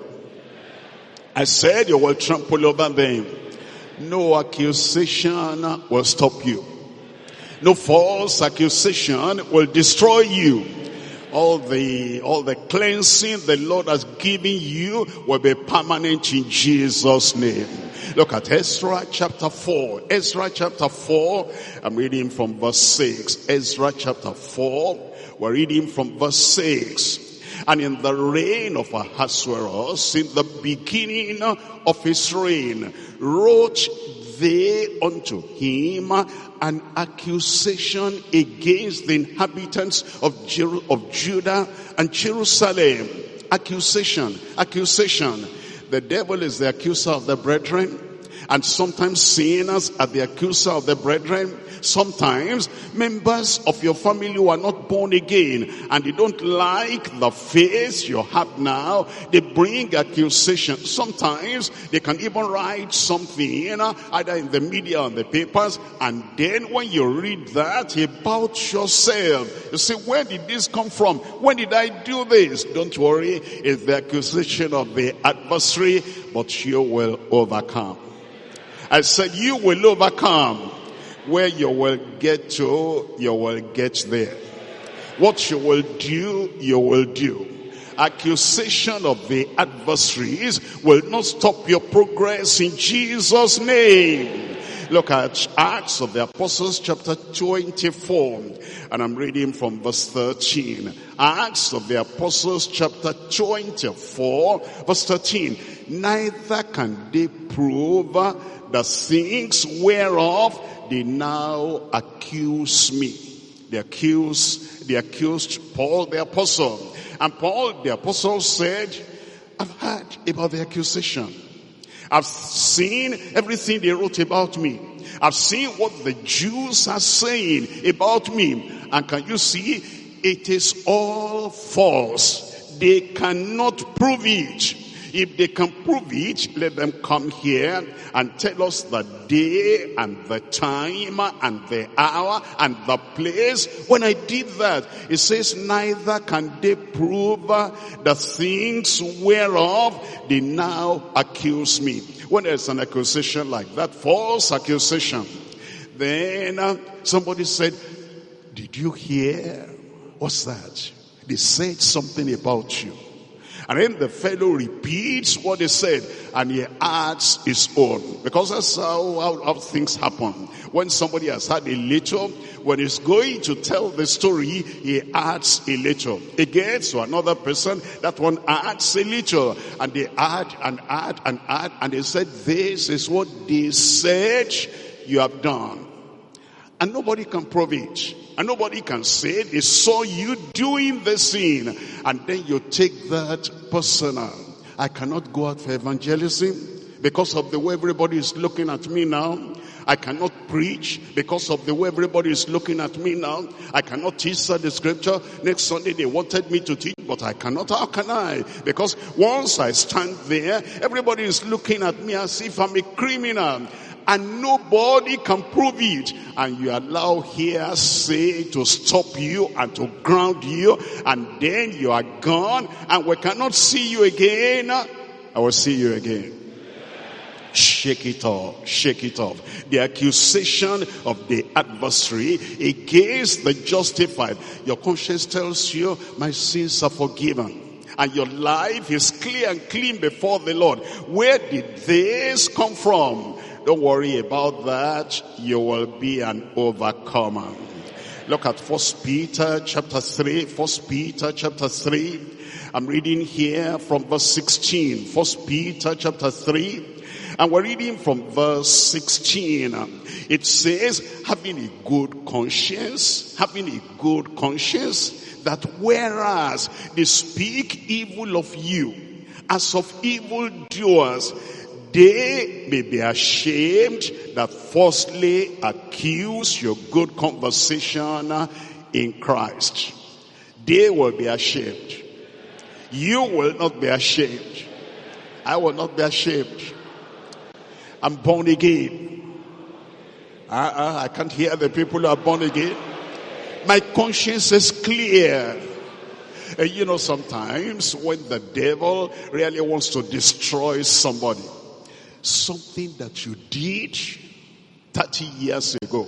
I said you will trample over them. No accusation will stop you. No false accusation will destroy you. All the, all the cleansing the Lord has given you will be permanent in Jesus' name. Look at Ezra chapter four. Ezra chapter four, I'm reading from verse six. Ezra chapter four, we're reading from verse six. And in the reign of Ahasuerus, in the beginning of his reign, wrote they unto him an accusation against the inhabitants of, Jer- of Judah and Jerusalem. Accusation, accusation. The devil is the accuser of the brethren, and sometimes sinners are the accuser of the brethren. Sometimes members of your family who are not born again and they don't like the faith you have now, they bring accusation. Sometimes they can even write something either in the media or in the papers, and then when you read that about yourself, you say, where did this come from? When did I do this? Don't worry, it's the accusation of the adversary, but you will overcome. I said you will overcome. Where you will get to, you will get there. What you will do, you will do. Accusation of the adversaries will not stop your progress in Jesus' name. Look at Acts of the Apostles chapter twenty-four, and I'm reading from verse thirteen. Acts of the Apostles chapter twenty-four, verse thirteen. Neither can they prove the things whereof they now accuse me. They accuse, they accused Paul the apostle. And Paul the apostle said, I've heard about the accusation. I've seen everything they wrote about me. I've seen what the Jews are saying about me. And can you see, it is all false. They cannot prove it. If they can prove it, let them come here and tell us the day and the time and the hour and the place when I did that. It says, neither can they prove the things whereof they now accuse me. When there's an accusation like that, false accusation, then uh, somebody said, did you hear? What's that? They said something about you. And then the fellow repeats what they said, and he adds his own. Because that's how, how, how things happen. When somebody has had a little, when he's going to tell the story, he adds a little. He gets to another person, that one adds a little. And they add and add and add, and they said, this is what they said you have done. And nobody can prove it. And nobody can say they saw you doing the sin. And then you take that personal. I cannot go out for evangelism because of the way everybody is looking at me now. I cannot preach because of the way everybody is looking at me now. I cannot teach the scripture. Next Sunday they wanted me to teach, but I cannot. How can I? Because once I stand there, everybody is looking at me as if I'm a criminal. And nobody can prove it. And you allow hearsay to stop you and to ground you. And then you are gone. And we cannot see you again. I will see you again. Shake it off. Shake it off. The accusation of the adversary against the justified. Your conscience tells you, my sins are forgiven. and your life is clear and clean before the Lord. Where did this come from? Don't worry about that. You will be an overcomer. Look at First Peter chapter three. First Peter chapter three. I'm reading here from verse sixteen. First Peter chapter three. And we're reading from verse sixteen. It says, having a good conscience, having a good conscience, that whereas they speak evil of you, as of evildoers, they may be ashamed that falsely accuse your good conversation in Christ. They will be ashamed. You will not be ashamed. I will not be ashamed. I'm born again. Uh-uh, I can't hear the people who are born again. My conscience is clear. And you know, sometimes when the devil really wants to destroy somebody, something that you did thirty years ago,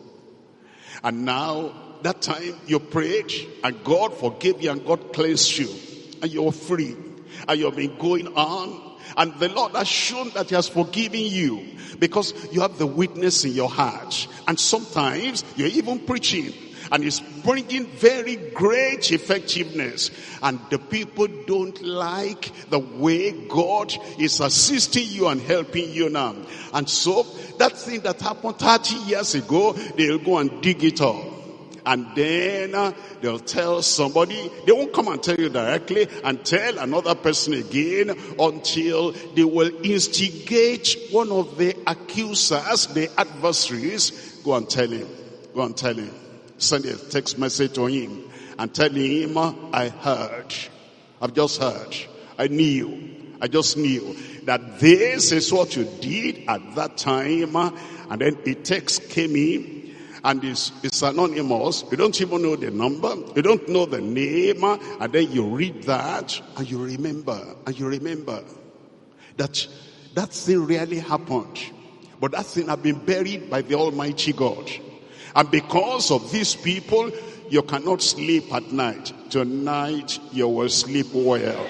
and now that time you prayed and God forgave you and God cleansed you and you're free and you've been going on, and the Lord has shown that he has forgiven you because you have the witness in your heart. And sometimes you're even preaching and it's bringing very great effectiveness, and the people don't like the way God is assisting you and helping you now. And so that thing that happened thirty years ago, they'll go and dig it up. And then uh, they'll tell somebody. They won't come and tell you directly, and tell another person again, until they will instigate one of the accusers, the adversaries. Go and tell him. Go and tell him. Send a text message to him and tell him, I heard. I've just heard. I knew. I just knew that this is what you did at that time. And then a text came in. And it's, it's anonymous. You don't even know the number. You don't know the name. And then you read that and you remember. And you remember that that thing really happened. But that thing had been buried by the Almighty God. And because of these people, you cannot sleep at night. Tonight, you will sleep well.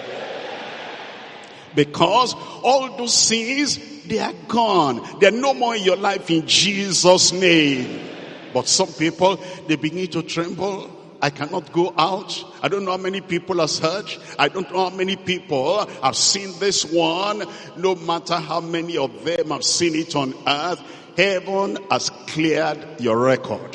Because all those things, they are gone. They're no more in your life in Jesus' name. But some people, they begin to tremble. I cannot go out. I don't know how many people have heard. I don't know how many people have seen this one. No matter how many of them have seen it on earth, heaven has cleared your record.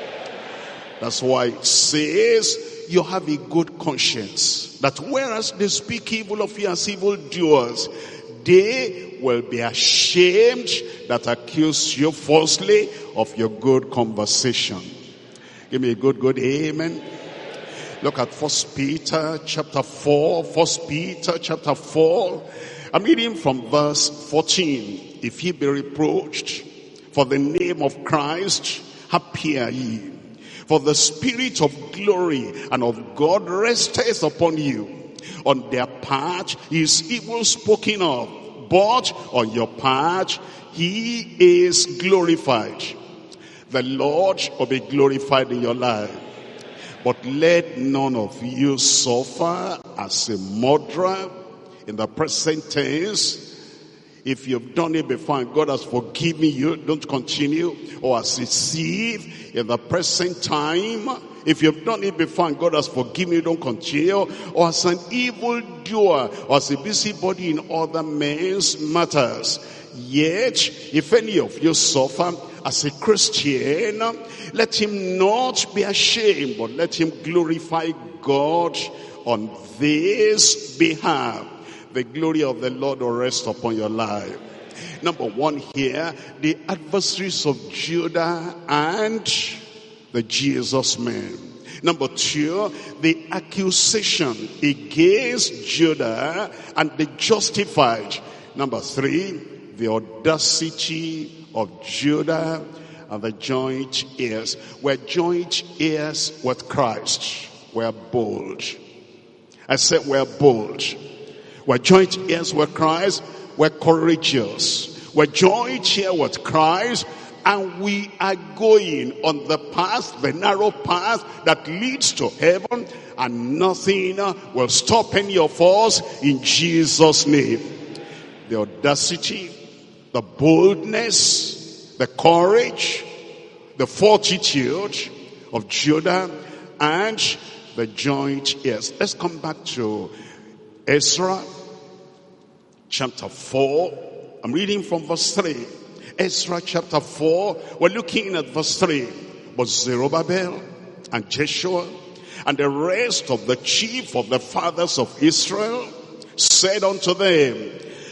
That's why it says you have a good conscience, that whereas they speak evil of you as evildoers, they will be ashamed that accuse you falsely of your good conversation. Give me a good, good amen. Look at First Peter chapter four. First Peter chapter four. I'm reading from verse fourteen. If ye be reproached for the name of Christ, happy are ye. For the Spirit of glory and of God resteth upon you. On their part he is evil spoken of, but on your part he is glorified. The Lord will be glorified in your life. But let none of you suffer as a murderer in the present tense. If you've done it before and God has forgiven you, don't continue. Or as a thief in the present time. If you've done it before and God has forgiven you, don't continue. Or as an evildoer, or as a busybody in other men's matters. Yet, if any of you suffer as a Christian, let him not be ashamed, but let him glorify God on this behalf. The glory of the Lord will rest upon your life. Number one here, the adversaries of Judah and the Jesus men. Number two, the accusation against Judah and the justified. Number three, the audacity of Judah and the joint heirs. We're joint heirs with Christ. We're bold. I said we're bold. We're joint heirs with Christ. We're courageous. We're joint here with Christ. And we are going on the path, the narrow path that leads to heaven, and nothing will stop any of us in Jesus' name. The audacity, the boldness, the courage, the fortitude of Judah and the joint heirs. Let's come back to Ezra chapter four. I'm reading from verse three. Ezra chapter four, we're looking at verse three. But Zerubbabel and Jeshua and the rest of the chief of the fathers of Israel said unto them,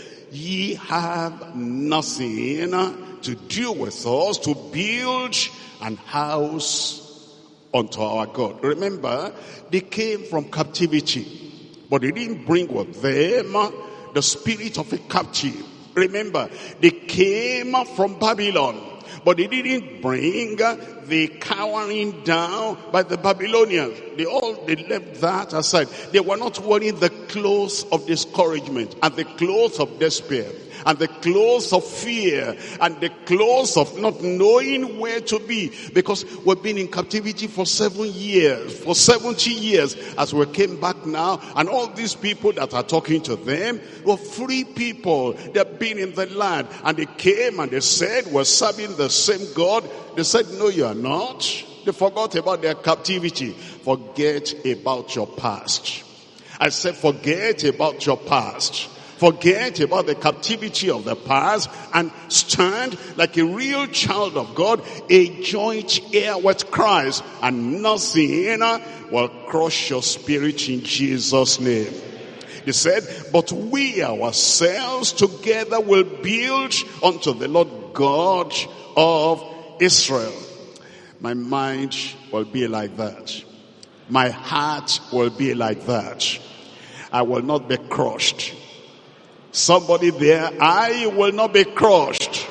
ye have nothing to do with us to build an house unto our God. Remember, they came from captivity, but they didn't bring with them the spirit of a captive. Remember, they came from Babylon, but they didn't bring the cowering down by the Babylonians. They all, they left that aside. They were not wearing the clothes of discouragement and the clothes of despair and the clothes of fear and the clothes of not knowing where to be, because we've been in captivity for seven years, for seventy years, as we came back now, and all these people that are talking to them were free people. They've been in the land, and they came and they said, we're serving the same God. They said, no, you are not. They forgot about their captivity. Forget about your past. I said, forget about your past. Forget about the captivity of the past and stand like a real child of God, a joint heir with Christ, and nothing will crush your spirit in Jesus' name. He said, but we ourselves together will build unto the Lord God of Israel. My mind will be like that. My heart will be like that. I will not be crushed. Somebody there, I will not be crushed.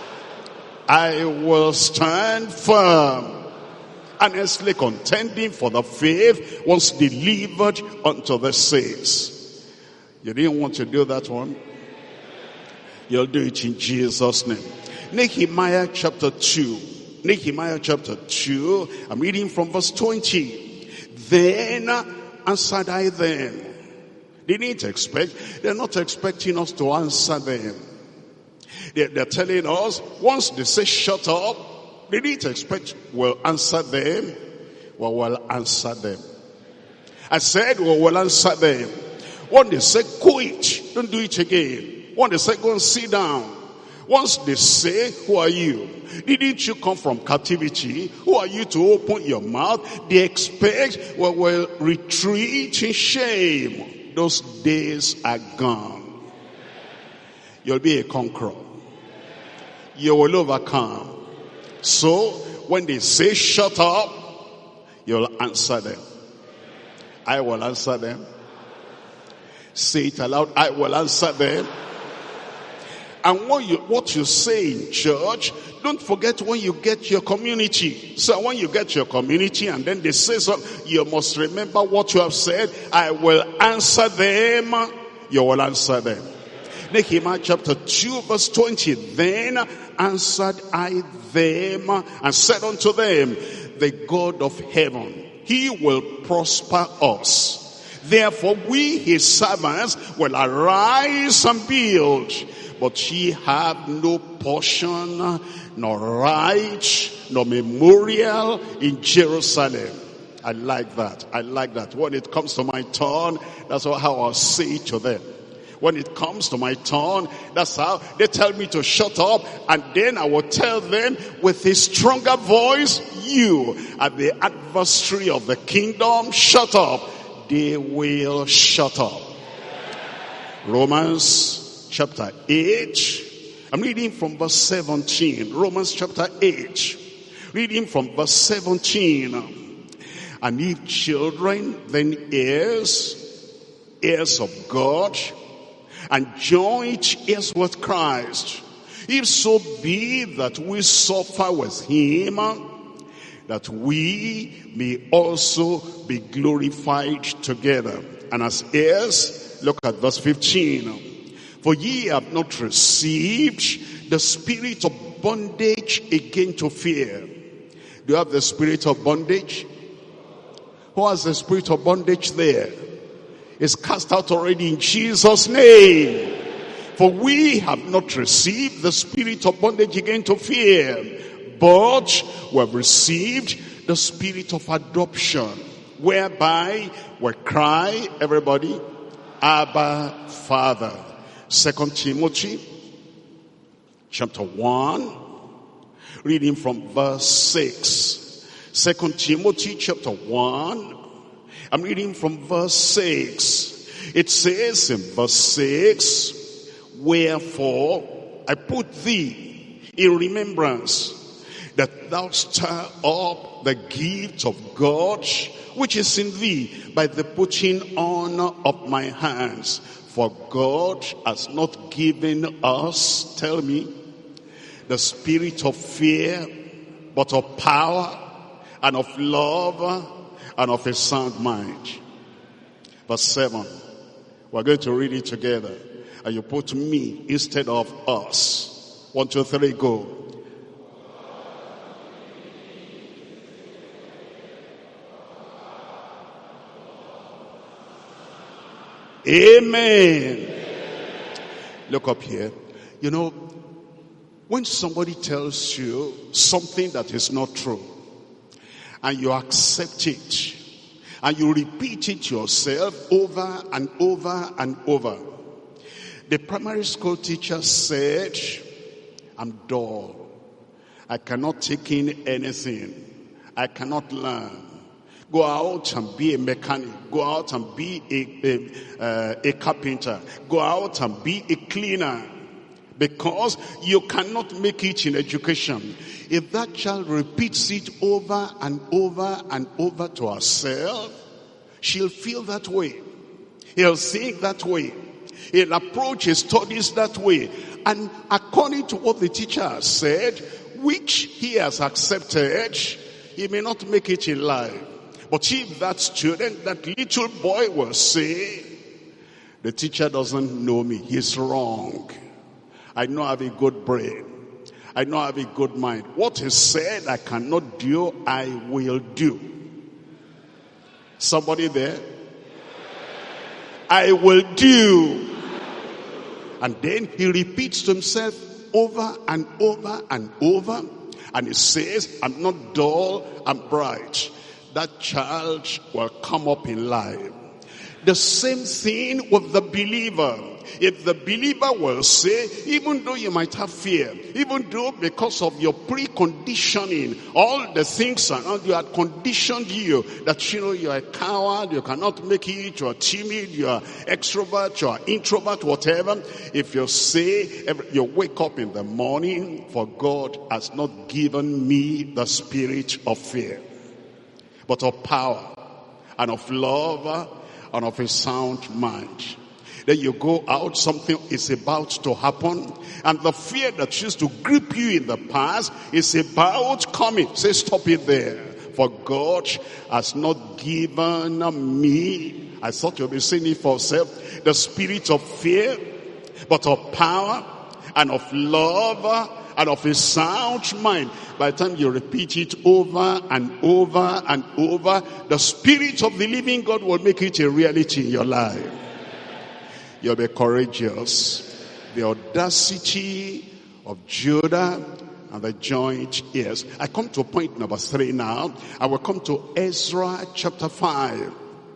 I will stand firm, earnestly contending for the faith once delivered unto the saints. You didn't want to do that one? You'll do it in Jesus' name. Nehemiah chapter two. Nehemiah chapter two, I'm reading from verse twenty. Then answered I them. They didn't expect, they're not expecting us to answer them. They're, they're telling us, once they say shut up, they didn't expect we'll answer them. Well, we'll answer them. I said, well, we'll answer them. When they say quit, don't do it again. When they say go and sit down. Once they say, who are you? Didn't you come from captivity? Who are you to open your mouth? They expect, well, we'll retreat in shame. Those days are gone. You'll be a conqueror. You will overcome. So, when they say shut up, you'll answer them. I will answer them. Say it aloud. I will answer them. And what you, what you say in church, don't forget when you get your community. So when you get your community and then they say something, you must remember what you have said. I will answer them. You will answer them. Nehemiah chapter two verse twenty. Then answered I them and said unto them, the God of heaven, he will prosper us. Therefore we his servants will arise and build. But ye have no portion, nor right, nor memorial in Jerusalem. I like that. I like that. When it comes to my turn, that's how I'll say it to them. When it comes to my turn, that's how they tell me to shut up. And then I will tell them with a stronger voice, you are the adversary of the kingdom. Shut up. They will shut up. Romans chapter eight, I'm reading from verse seventeen. Romans chapter eight, reading from verse seventeen. And if children, then heirs, heirs of God, and joint heirs with Christ, if so be that we suffer with him, that we may also be glorified together. And as heirs, look at verse fifteen. For ye have not received the spirit of of bondage again to fear. Do you have the spirit of bondage? Who has the spirit of bondage there? It's cast out already in Jesus' name. For we have not received the spirit of bondage again to fear, but we have received the spirit of adoption, whereby we cry, everybody, Abba, Father. Second Timothy chapter one, reading from verse six. Second Timothy chapter one, I'm reading from verse six. It says in verse six, wherefore I put thee in remembrance that thou stir up the gift of God which is in thee by the putting on of my hands. For God has not given us, tell me, the spirit of fear, but of power and of love and of a sound mind. Verse seven. We're going to read it together. And you put me instead of us. One, two, three, go. Amen. Amen. Look up here. You know, when somebody tells you something that is not true, and you accept it, and you repeat it yourself over and over and over. The primary school teacher said, I'm dull. I cannot take in anything. I cannot learn. Go out and be a mechanic. Go out and be a, a, uh, a carpenter. Go out and be a cleaner. Because you cannot make it in education. If that child repeats it over and over and over to herself, she'll feel that way. He'll think that way. He'll approach his studies that way. And according to what the teacher has said, which he has accepted, he may not make it in life. But if that student, that little boy will say, the teacher doesn't know me, he's wrong. I know I have a good brain. I know I have a good mind. What is said I cannot do, I will do. Somebody there? I will do. And then he repeats to himself over and over and over. And he says, I'm not dull, I'm bright. That child will come up in life. The same thing with the believer. If the believer will say, even though you might have fear, even though because of your preconditioning, all the things around you had conditioned you, that you know you are a coward, you cannot make it, you are timid, you are extrovert, you are introvert, whatever. If you say, you wake up in the morning, for God has not given me the spirit of fear, but of power and of love and of a sound mind. Then you go out, something is about to happen, and the fear that used to grip you in the past is about coming. Say, stop it there. For God has not given me, I thought you'll be saying it for yourself, the spirit of fear, but of power and of love and of a sound mind. By the time you repeat it over and over and over, the Spirit of the living God will make it a reality in your life. You'll be courageous. The audacity of Judah and the joint ears. I come to point number three now. I will come to Ezra chapter five.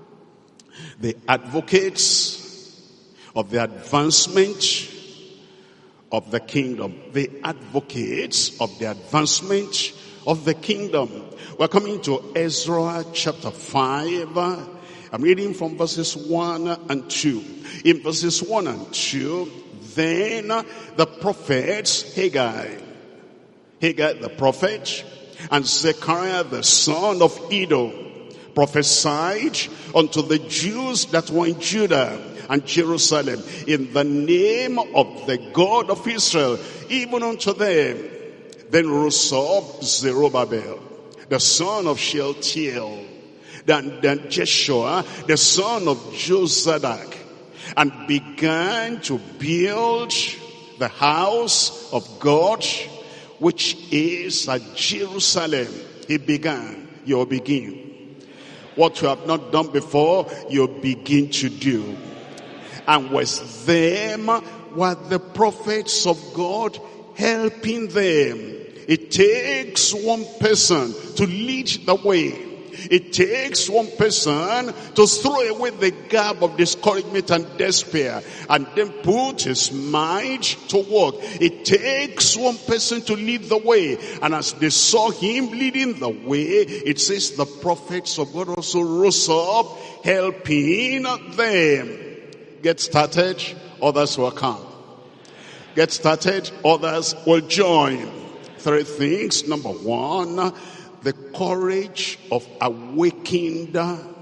The advocates of the advancement of the kingdom. The advocates of the advancement of the kingdom. We're coming to Ezra chapter five. I'm reading from verses one and two. In verses one and two, then the prophets, Haggai, Haggai the prophet, and Zechariah the son of Iddo, prophesied unto the Jews that were in Judah and Jerusalem in the name of the God of Israel, even unto them. Then rose up Zerubbabel, the son of Shealtiel, then, then Jeshua, the son of Jozadak, and began to build the house of God which is at Jerusalem. He began, you'll begin. What you have not done before, you'll begin to do. And with them were the prophets of God helping them. It takes one person to lead the way. It takes one person to throw away the garb of discouragement and despair and then put his mind to work. It takes one person to lead the way. And as they saw him leading the way, it says the prophets of God also rose up helping them. Get started, others will come. Get started, others will join. Three things. Number one, the courage of awakened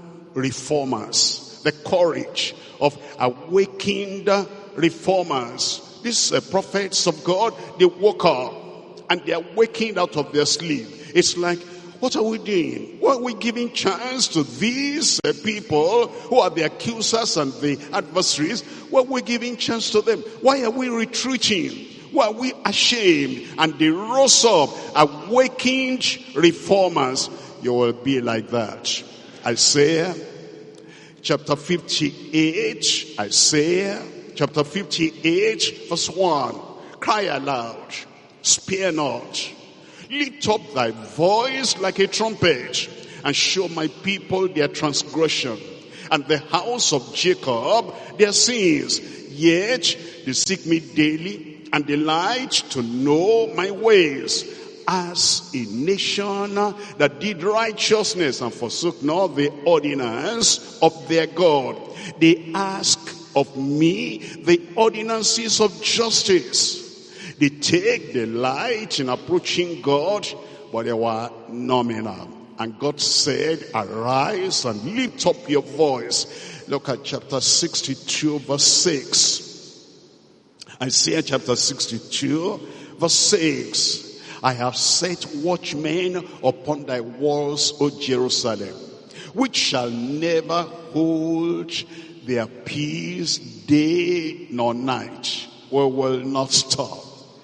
reformers. The courage of awakened reformers. These uh, prophets of God, they woke up and they are waking out of their sleep. It's like, what are we doing? Why are we giving chance to these uh, people who are the accusers and the adversaries? Why are we giving chance to them? Why are we retreating? Why are we ashamed? And they rose up, awakened reformers. You will be like that. Isaiah chapter fifty-eight. Isaiah chapter fifty-eight verse one. Cry aloud, spare not. Lift up thy voice like a trumpet, and show my people their transgression, and the house of Jacob their sins. Yet they seek me daily, and delight to know my ways, as a nation that did righteousness and forsook not the ordinance of their God. They ask of me the ordinances of justice. They take delight in approaching God, but they were nominal. And God said, arise and lift up your voice. Look at chapter sixty-two verse six. Isaiah chapter sixty-two verse six. I have set watchmen upon thy walls, O Jerusalem, which shall never hold their peace day nor night. We will not stop.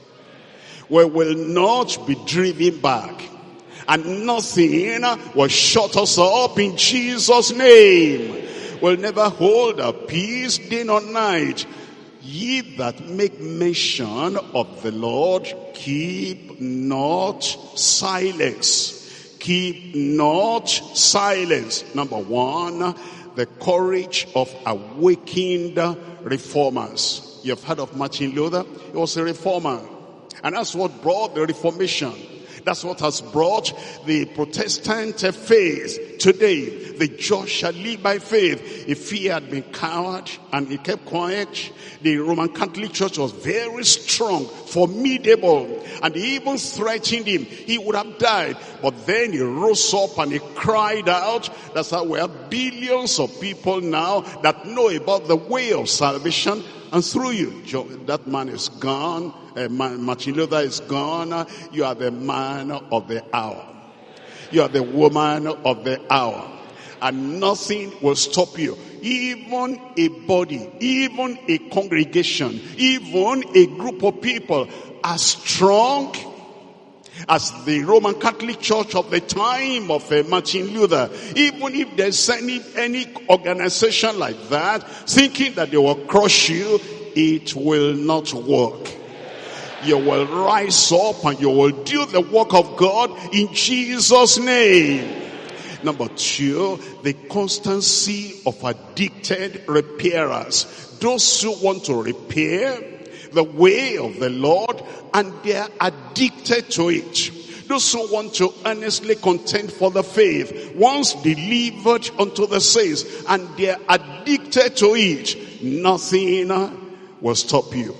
We will not be driven back. And nothing will shut us up in Jesus' name. We'll never hold our peace day nor night. Ye that make mention of the Lord, keep not silence. Keep not silence. Number one, the courage of awakened reformers. You've heard of Martin Luther. He was a reformer. And that's what brought the Reformation. That's what has brought the Protestant faith today. The just shall live by faith. If he had been coward and he kept quiet, the Roman Catholic Church was very strong, formidable, and they even threatened him. He would have died. But then he rose up and he cried out. That's how we have billions of people now that know about the way of salvation. And through you, that man is gone. Uh, Martin Luther is gone. You are the man of the hour. You are the woman of the hour. And nothing will stop you. Even a body, even a congregation, even a group of people as strong as the Roman Catholic Church of the time of uh, Martin Luther. Even if there's any, any organization like that, thinking that they will crush you, it will not work. You will rise up and you will do the work of God in Jesus' name. Number two, the constancy of addicted repairers. Those who want to repair the way of the Lord and they are addicted to it. Those who want to earnestly contend for the faith, once delivered unto the saints, and they are addicted to it, nothing will stop you.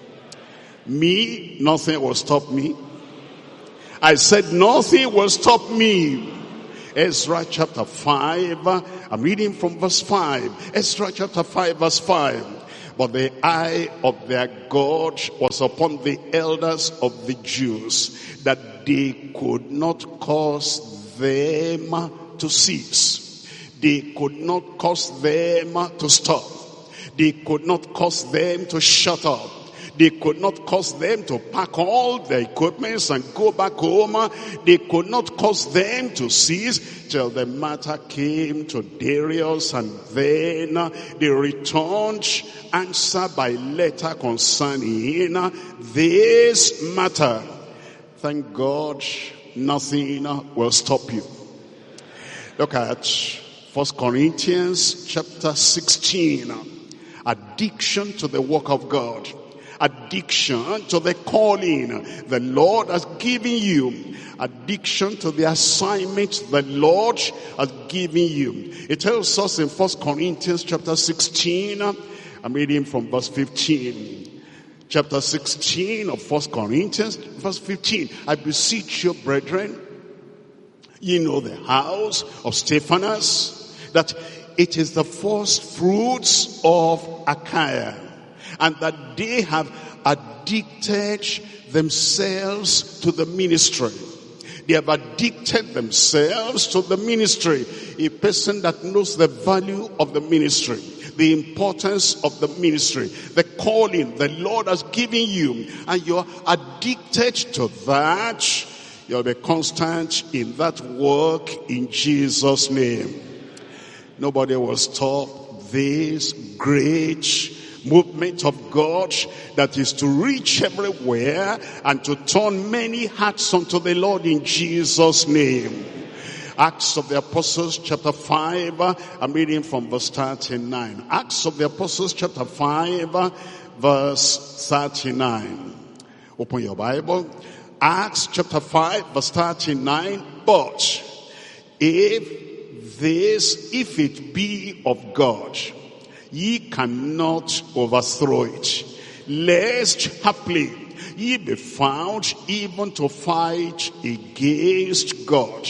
Me, nothing will stop me. I said nothing will stop me. Ezra chapter five, I'm reading from verse five. Ezra chapter five verse five. But the eye of their God was upon the elders of the Jews, that they could not cause them to cease. They could not cause them to stop. They could not cause them to shut up. They could not cause them to pack all their equipments and go back home. They could not cause them to cease till the matter came to Darius, and then they returned answer by letter concerning this matter. Thank God nothing will stop you. Look at First Corinthians chapter sixteen. Addiction to the work of God. Addiction to the calling the Lord has given you. Addiction to the assignment the Lord has given you. It tells us in First Corinthians chapter sixteen, I'm reading from verse fifteen. Chapter sixteen of First Corinthians, verse fifteen. I beseech you, brethren, you know the house of Stephanas, that it is the first fruits of Achaia, and that they have addicted themselves to the ministry. They have addicted themselves to the ministry. A person that knows the value of the ministry, the importance of the ministry, the calling the Lord has given you, and you're addicted to that, you'll be constant in that work in Jesus' name. Nobody will stop this great movement of God that is to reach everywhere and to turn many hearts unto the Lord in Jesus' name. Acts of the Apostles chapter five, I'm reading from verse thirty-nine. Acts of the Apostles chapter five, verse thirty-nine. Open your Bible. Acts chapter five, verse thirty-nine. But if this, if it be of God, ye cannot overthrow it, lest haply ye be found even to fight against God.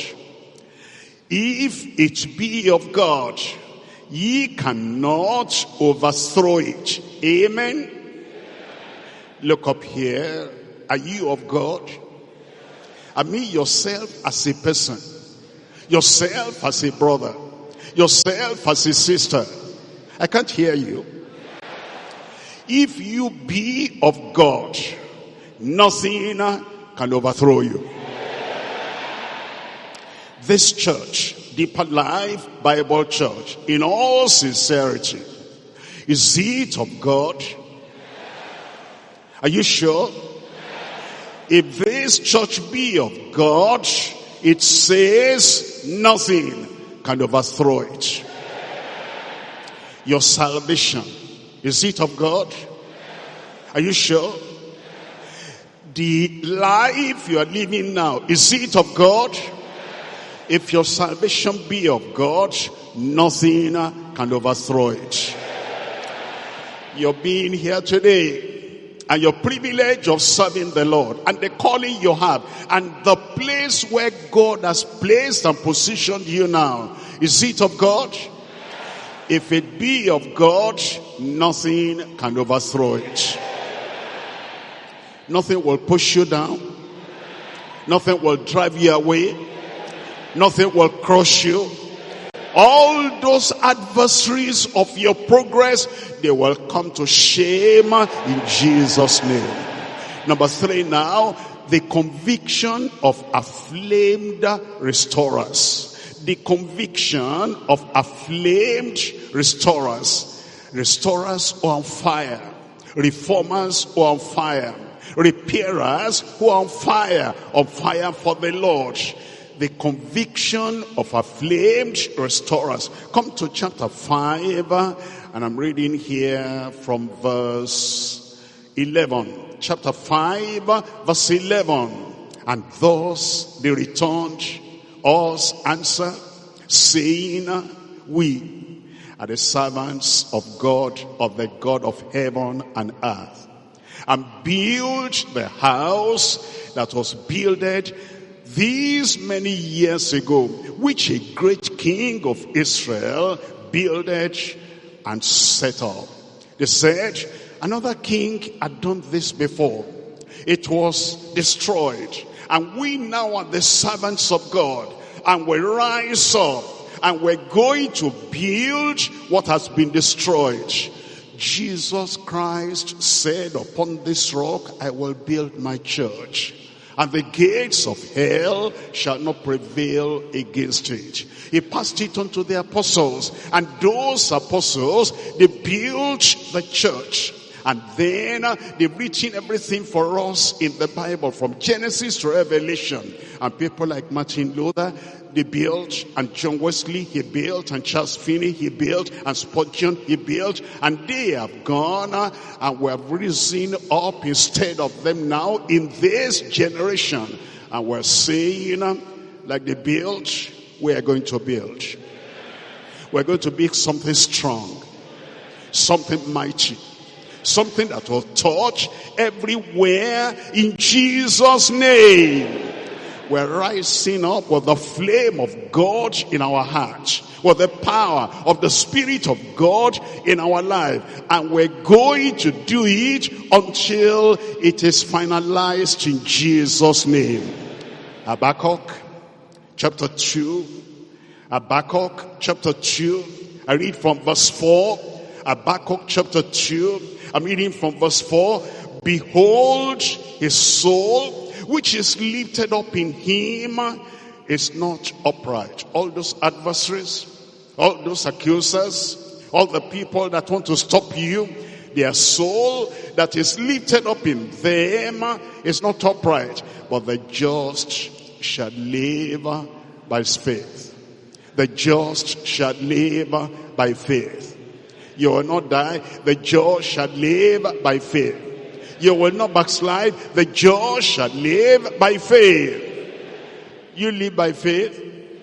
If it be of God, ye cannot overthrow it. Amen. Look up here. Are you of God? I mean yourself as a person, yourself as a brother, yourself as a sister. I can't hear you. If you be of God, nothing can overthrow you. This church, Deeper Life Bible Church, in all sincerity, is it of God? Are you sure? If this church be of God, it says nothing can overthrow it. Your salvation, is it of God? Are you sure? The life you are living now, is it of God? If your salvation be of God, nothing can overthrow it. You're being here today, and your privilege of serving the Lord, and the calling you have, and the place where God has placed and positioned you now, is it of God? If it be of God, nothing can overthrow it. Nothing will push you down. Nothing will drive you away. Nothing will crush you. All those adversaries of your progress, they will come to shame in Jesus' name. Number three now, the conviction of afflamed restorers. The conviction of afflamed restorers. Restorers who are on fire. Reformers who are on fire. Repairers who are on fire. On fire for the Lord. The conviction of afflamed restorers. Come to chapter five, and I'm reading here from verse eleven. Chapter five, verse eleven. And thus they returned us answer, saying, we are the servants of God, of the God of heaven and earth, and build the house that was builded these many years ago, which a great king of Israel builded and set up. They said, another king had done this before. It was destroyed. And we now are the servants of God. And we rise up. And we're going to build what has been destroyed. Jesus Christ said, upon this rock I will build my church, and the gates of hell shall not prevail against it. He passed it on to the apostles, and those apostles, they built the church. And then uh, they've written everything for us in the Bible, from Genesis to Revelation. And people like Martin Luther, they built, and John Wesley, he built, and Charles Finney, he built, and Spurgeon, he built, and they have gone uh, and we have risen up instead of them now in this generation. And we're saying, uh, like they built, we are going to build. We're going to build something strong, something mighty, something that will touch everywhere in Jesus' name. We're rising up with the flame of God in our hearts, with the power of the Spirit of God in our life. And we're going to do it until it is finalized in Jesus' name. Habakkuk chapter two. Habakkuk chapter two. I read from verse four. Habakkuk chapter two. I'm reading from verse four. Behold, his soul, which is lifted up in him, is not upright. All those adversaries, all those accusers, all the people that want to stop you, their soul that is lifted up in them is not upright. But the just shall live by faith. The just shall live by faith. You will not die. The just shall live by faith. You will not backslide. The just shall live by faith. You live by faith.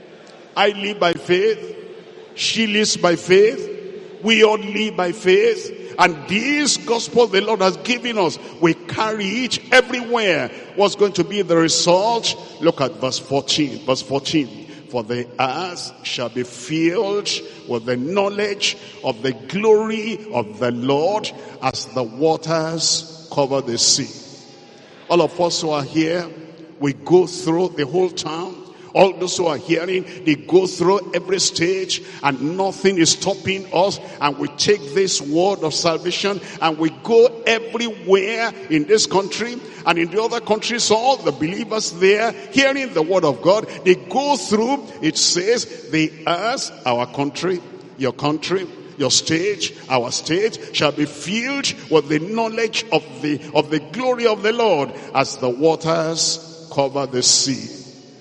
I live by faith. She lives by faith. We all live by faith. And this gospel the Lord has given us, we carry it everywhere. What's going to be the result? Look at verse fourteen. Verse fourteen. For the earth shall be filled with the knowledge of the glory of the Lord as the waters cover the sea. All of us who are here, we go through the whole town. All those who are hearing, they go through every stage, and nothing is stopping us. And we take this word of salvation and we go everywhere in this country and in the other countries. All the believers there hearing the word of God, they go through. It says the earth, our country, your country, your stage, our stage, shall be filled with the knowledge of the of the glory of the Lord as the waters cover the sea.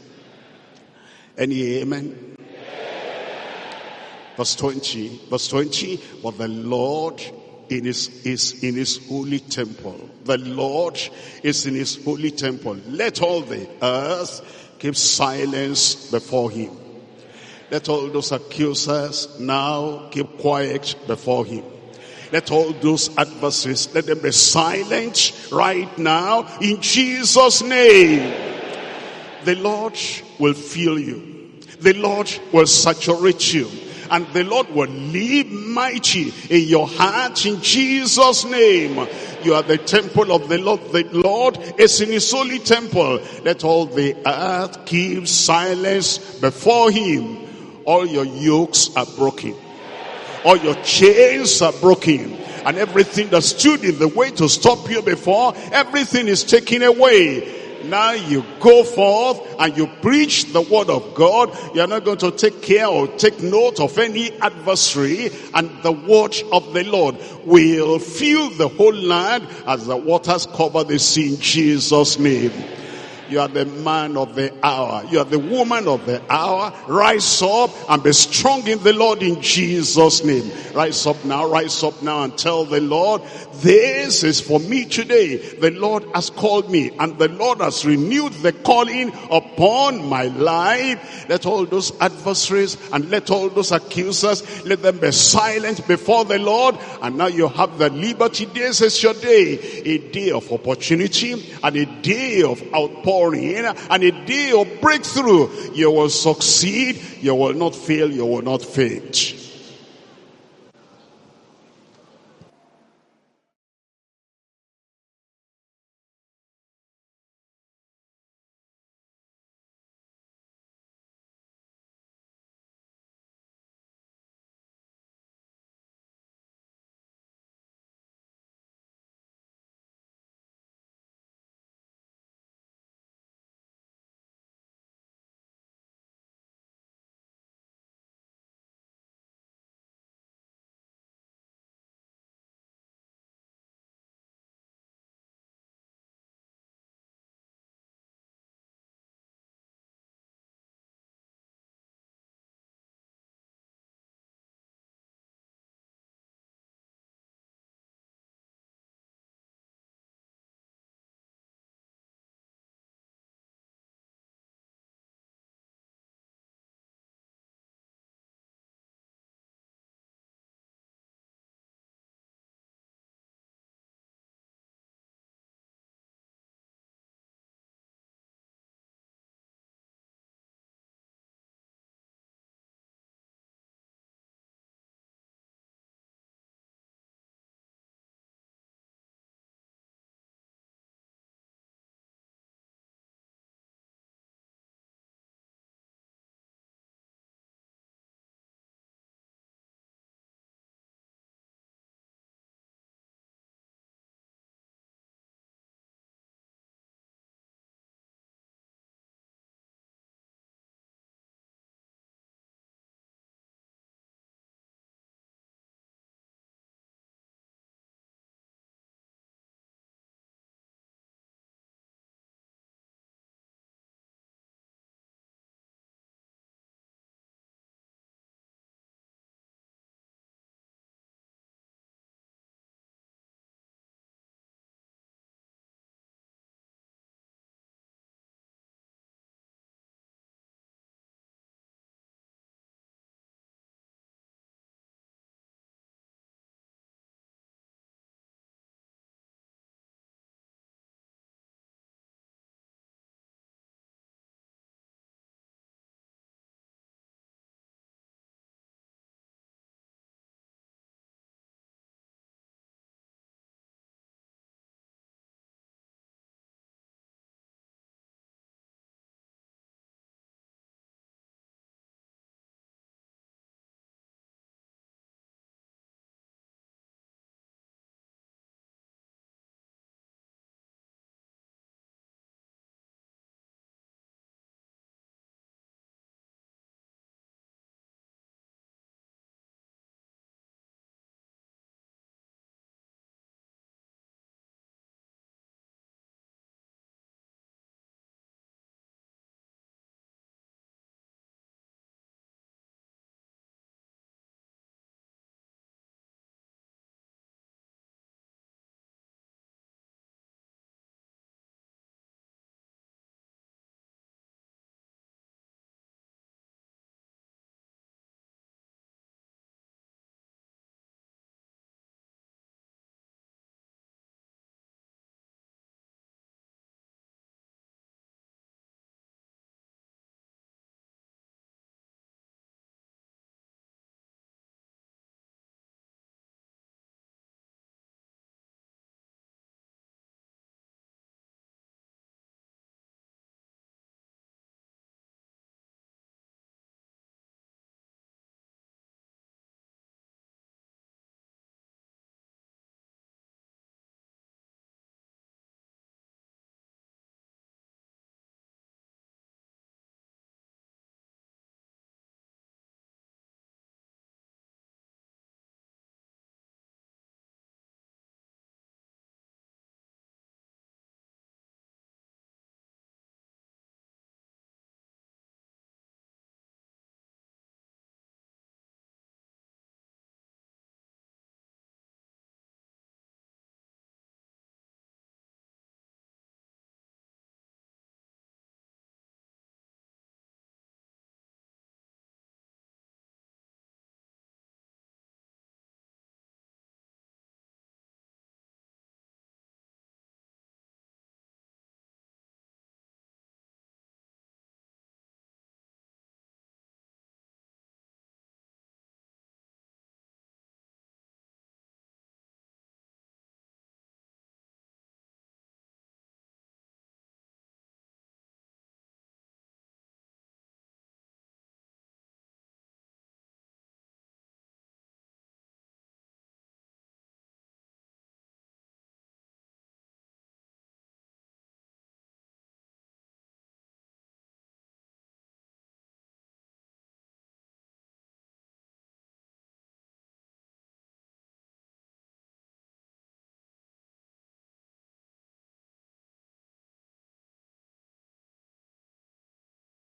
Any amen? Verse twenty. Verse twenty. But the Lord in his, is in his holy temple. The Lord is in his holy temple. Let all the earth keep silence before him. Let all those accusers now keep quiet before him. Let all those adversaries, let them be silent right now in Jesus' name. The Lord will fill you. The Lord will saturate you. And the Lord will live mighty in your heart in Jesus' name. You are the temple of the Lord. The Lord is in his holy temple. Let all the earth keep silence before him. All your yokes are broken. All your chains are broken. And everything that stood in the way to stop you before, everything is taken away. Now you go forth and you preach the word of God. You're not going to take care or take note of any adversary. And the word of the Lord will fill the whole land as the waters cover the sea in Jesus' name. You are the man of the hour. You are the woman of the hour. Rise up and be strong in the Lord in Jesus' name. Rise up now, rise up now and tell the Lord, this is for me today. The Lord has called me and the Lord has renewed the calling upon my life. Let all those adversaries and let all those accusers, let them be silent before the Lord. And now you have the liberty. This is your day. A day of opportunity and a day of outpouring. And a day of breakthrough. You will succeed. You will not fail. You will not faint.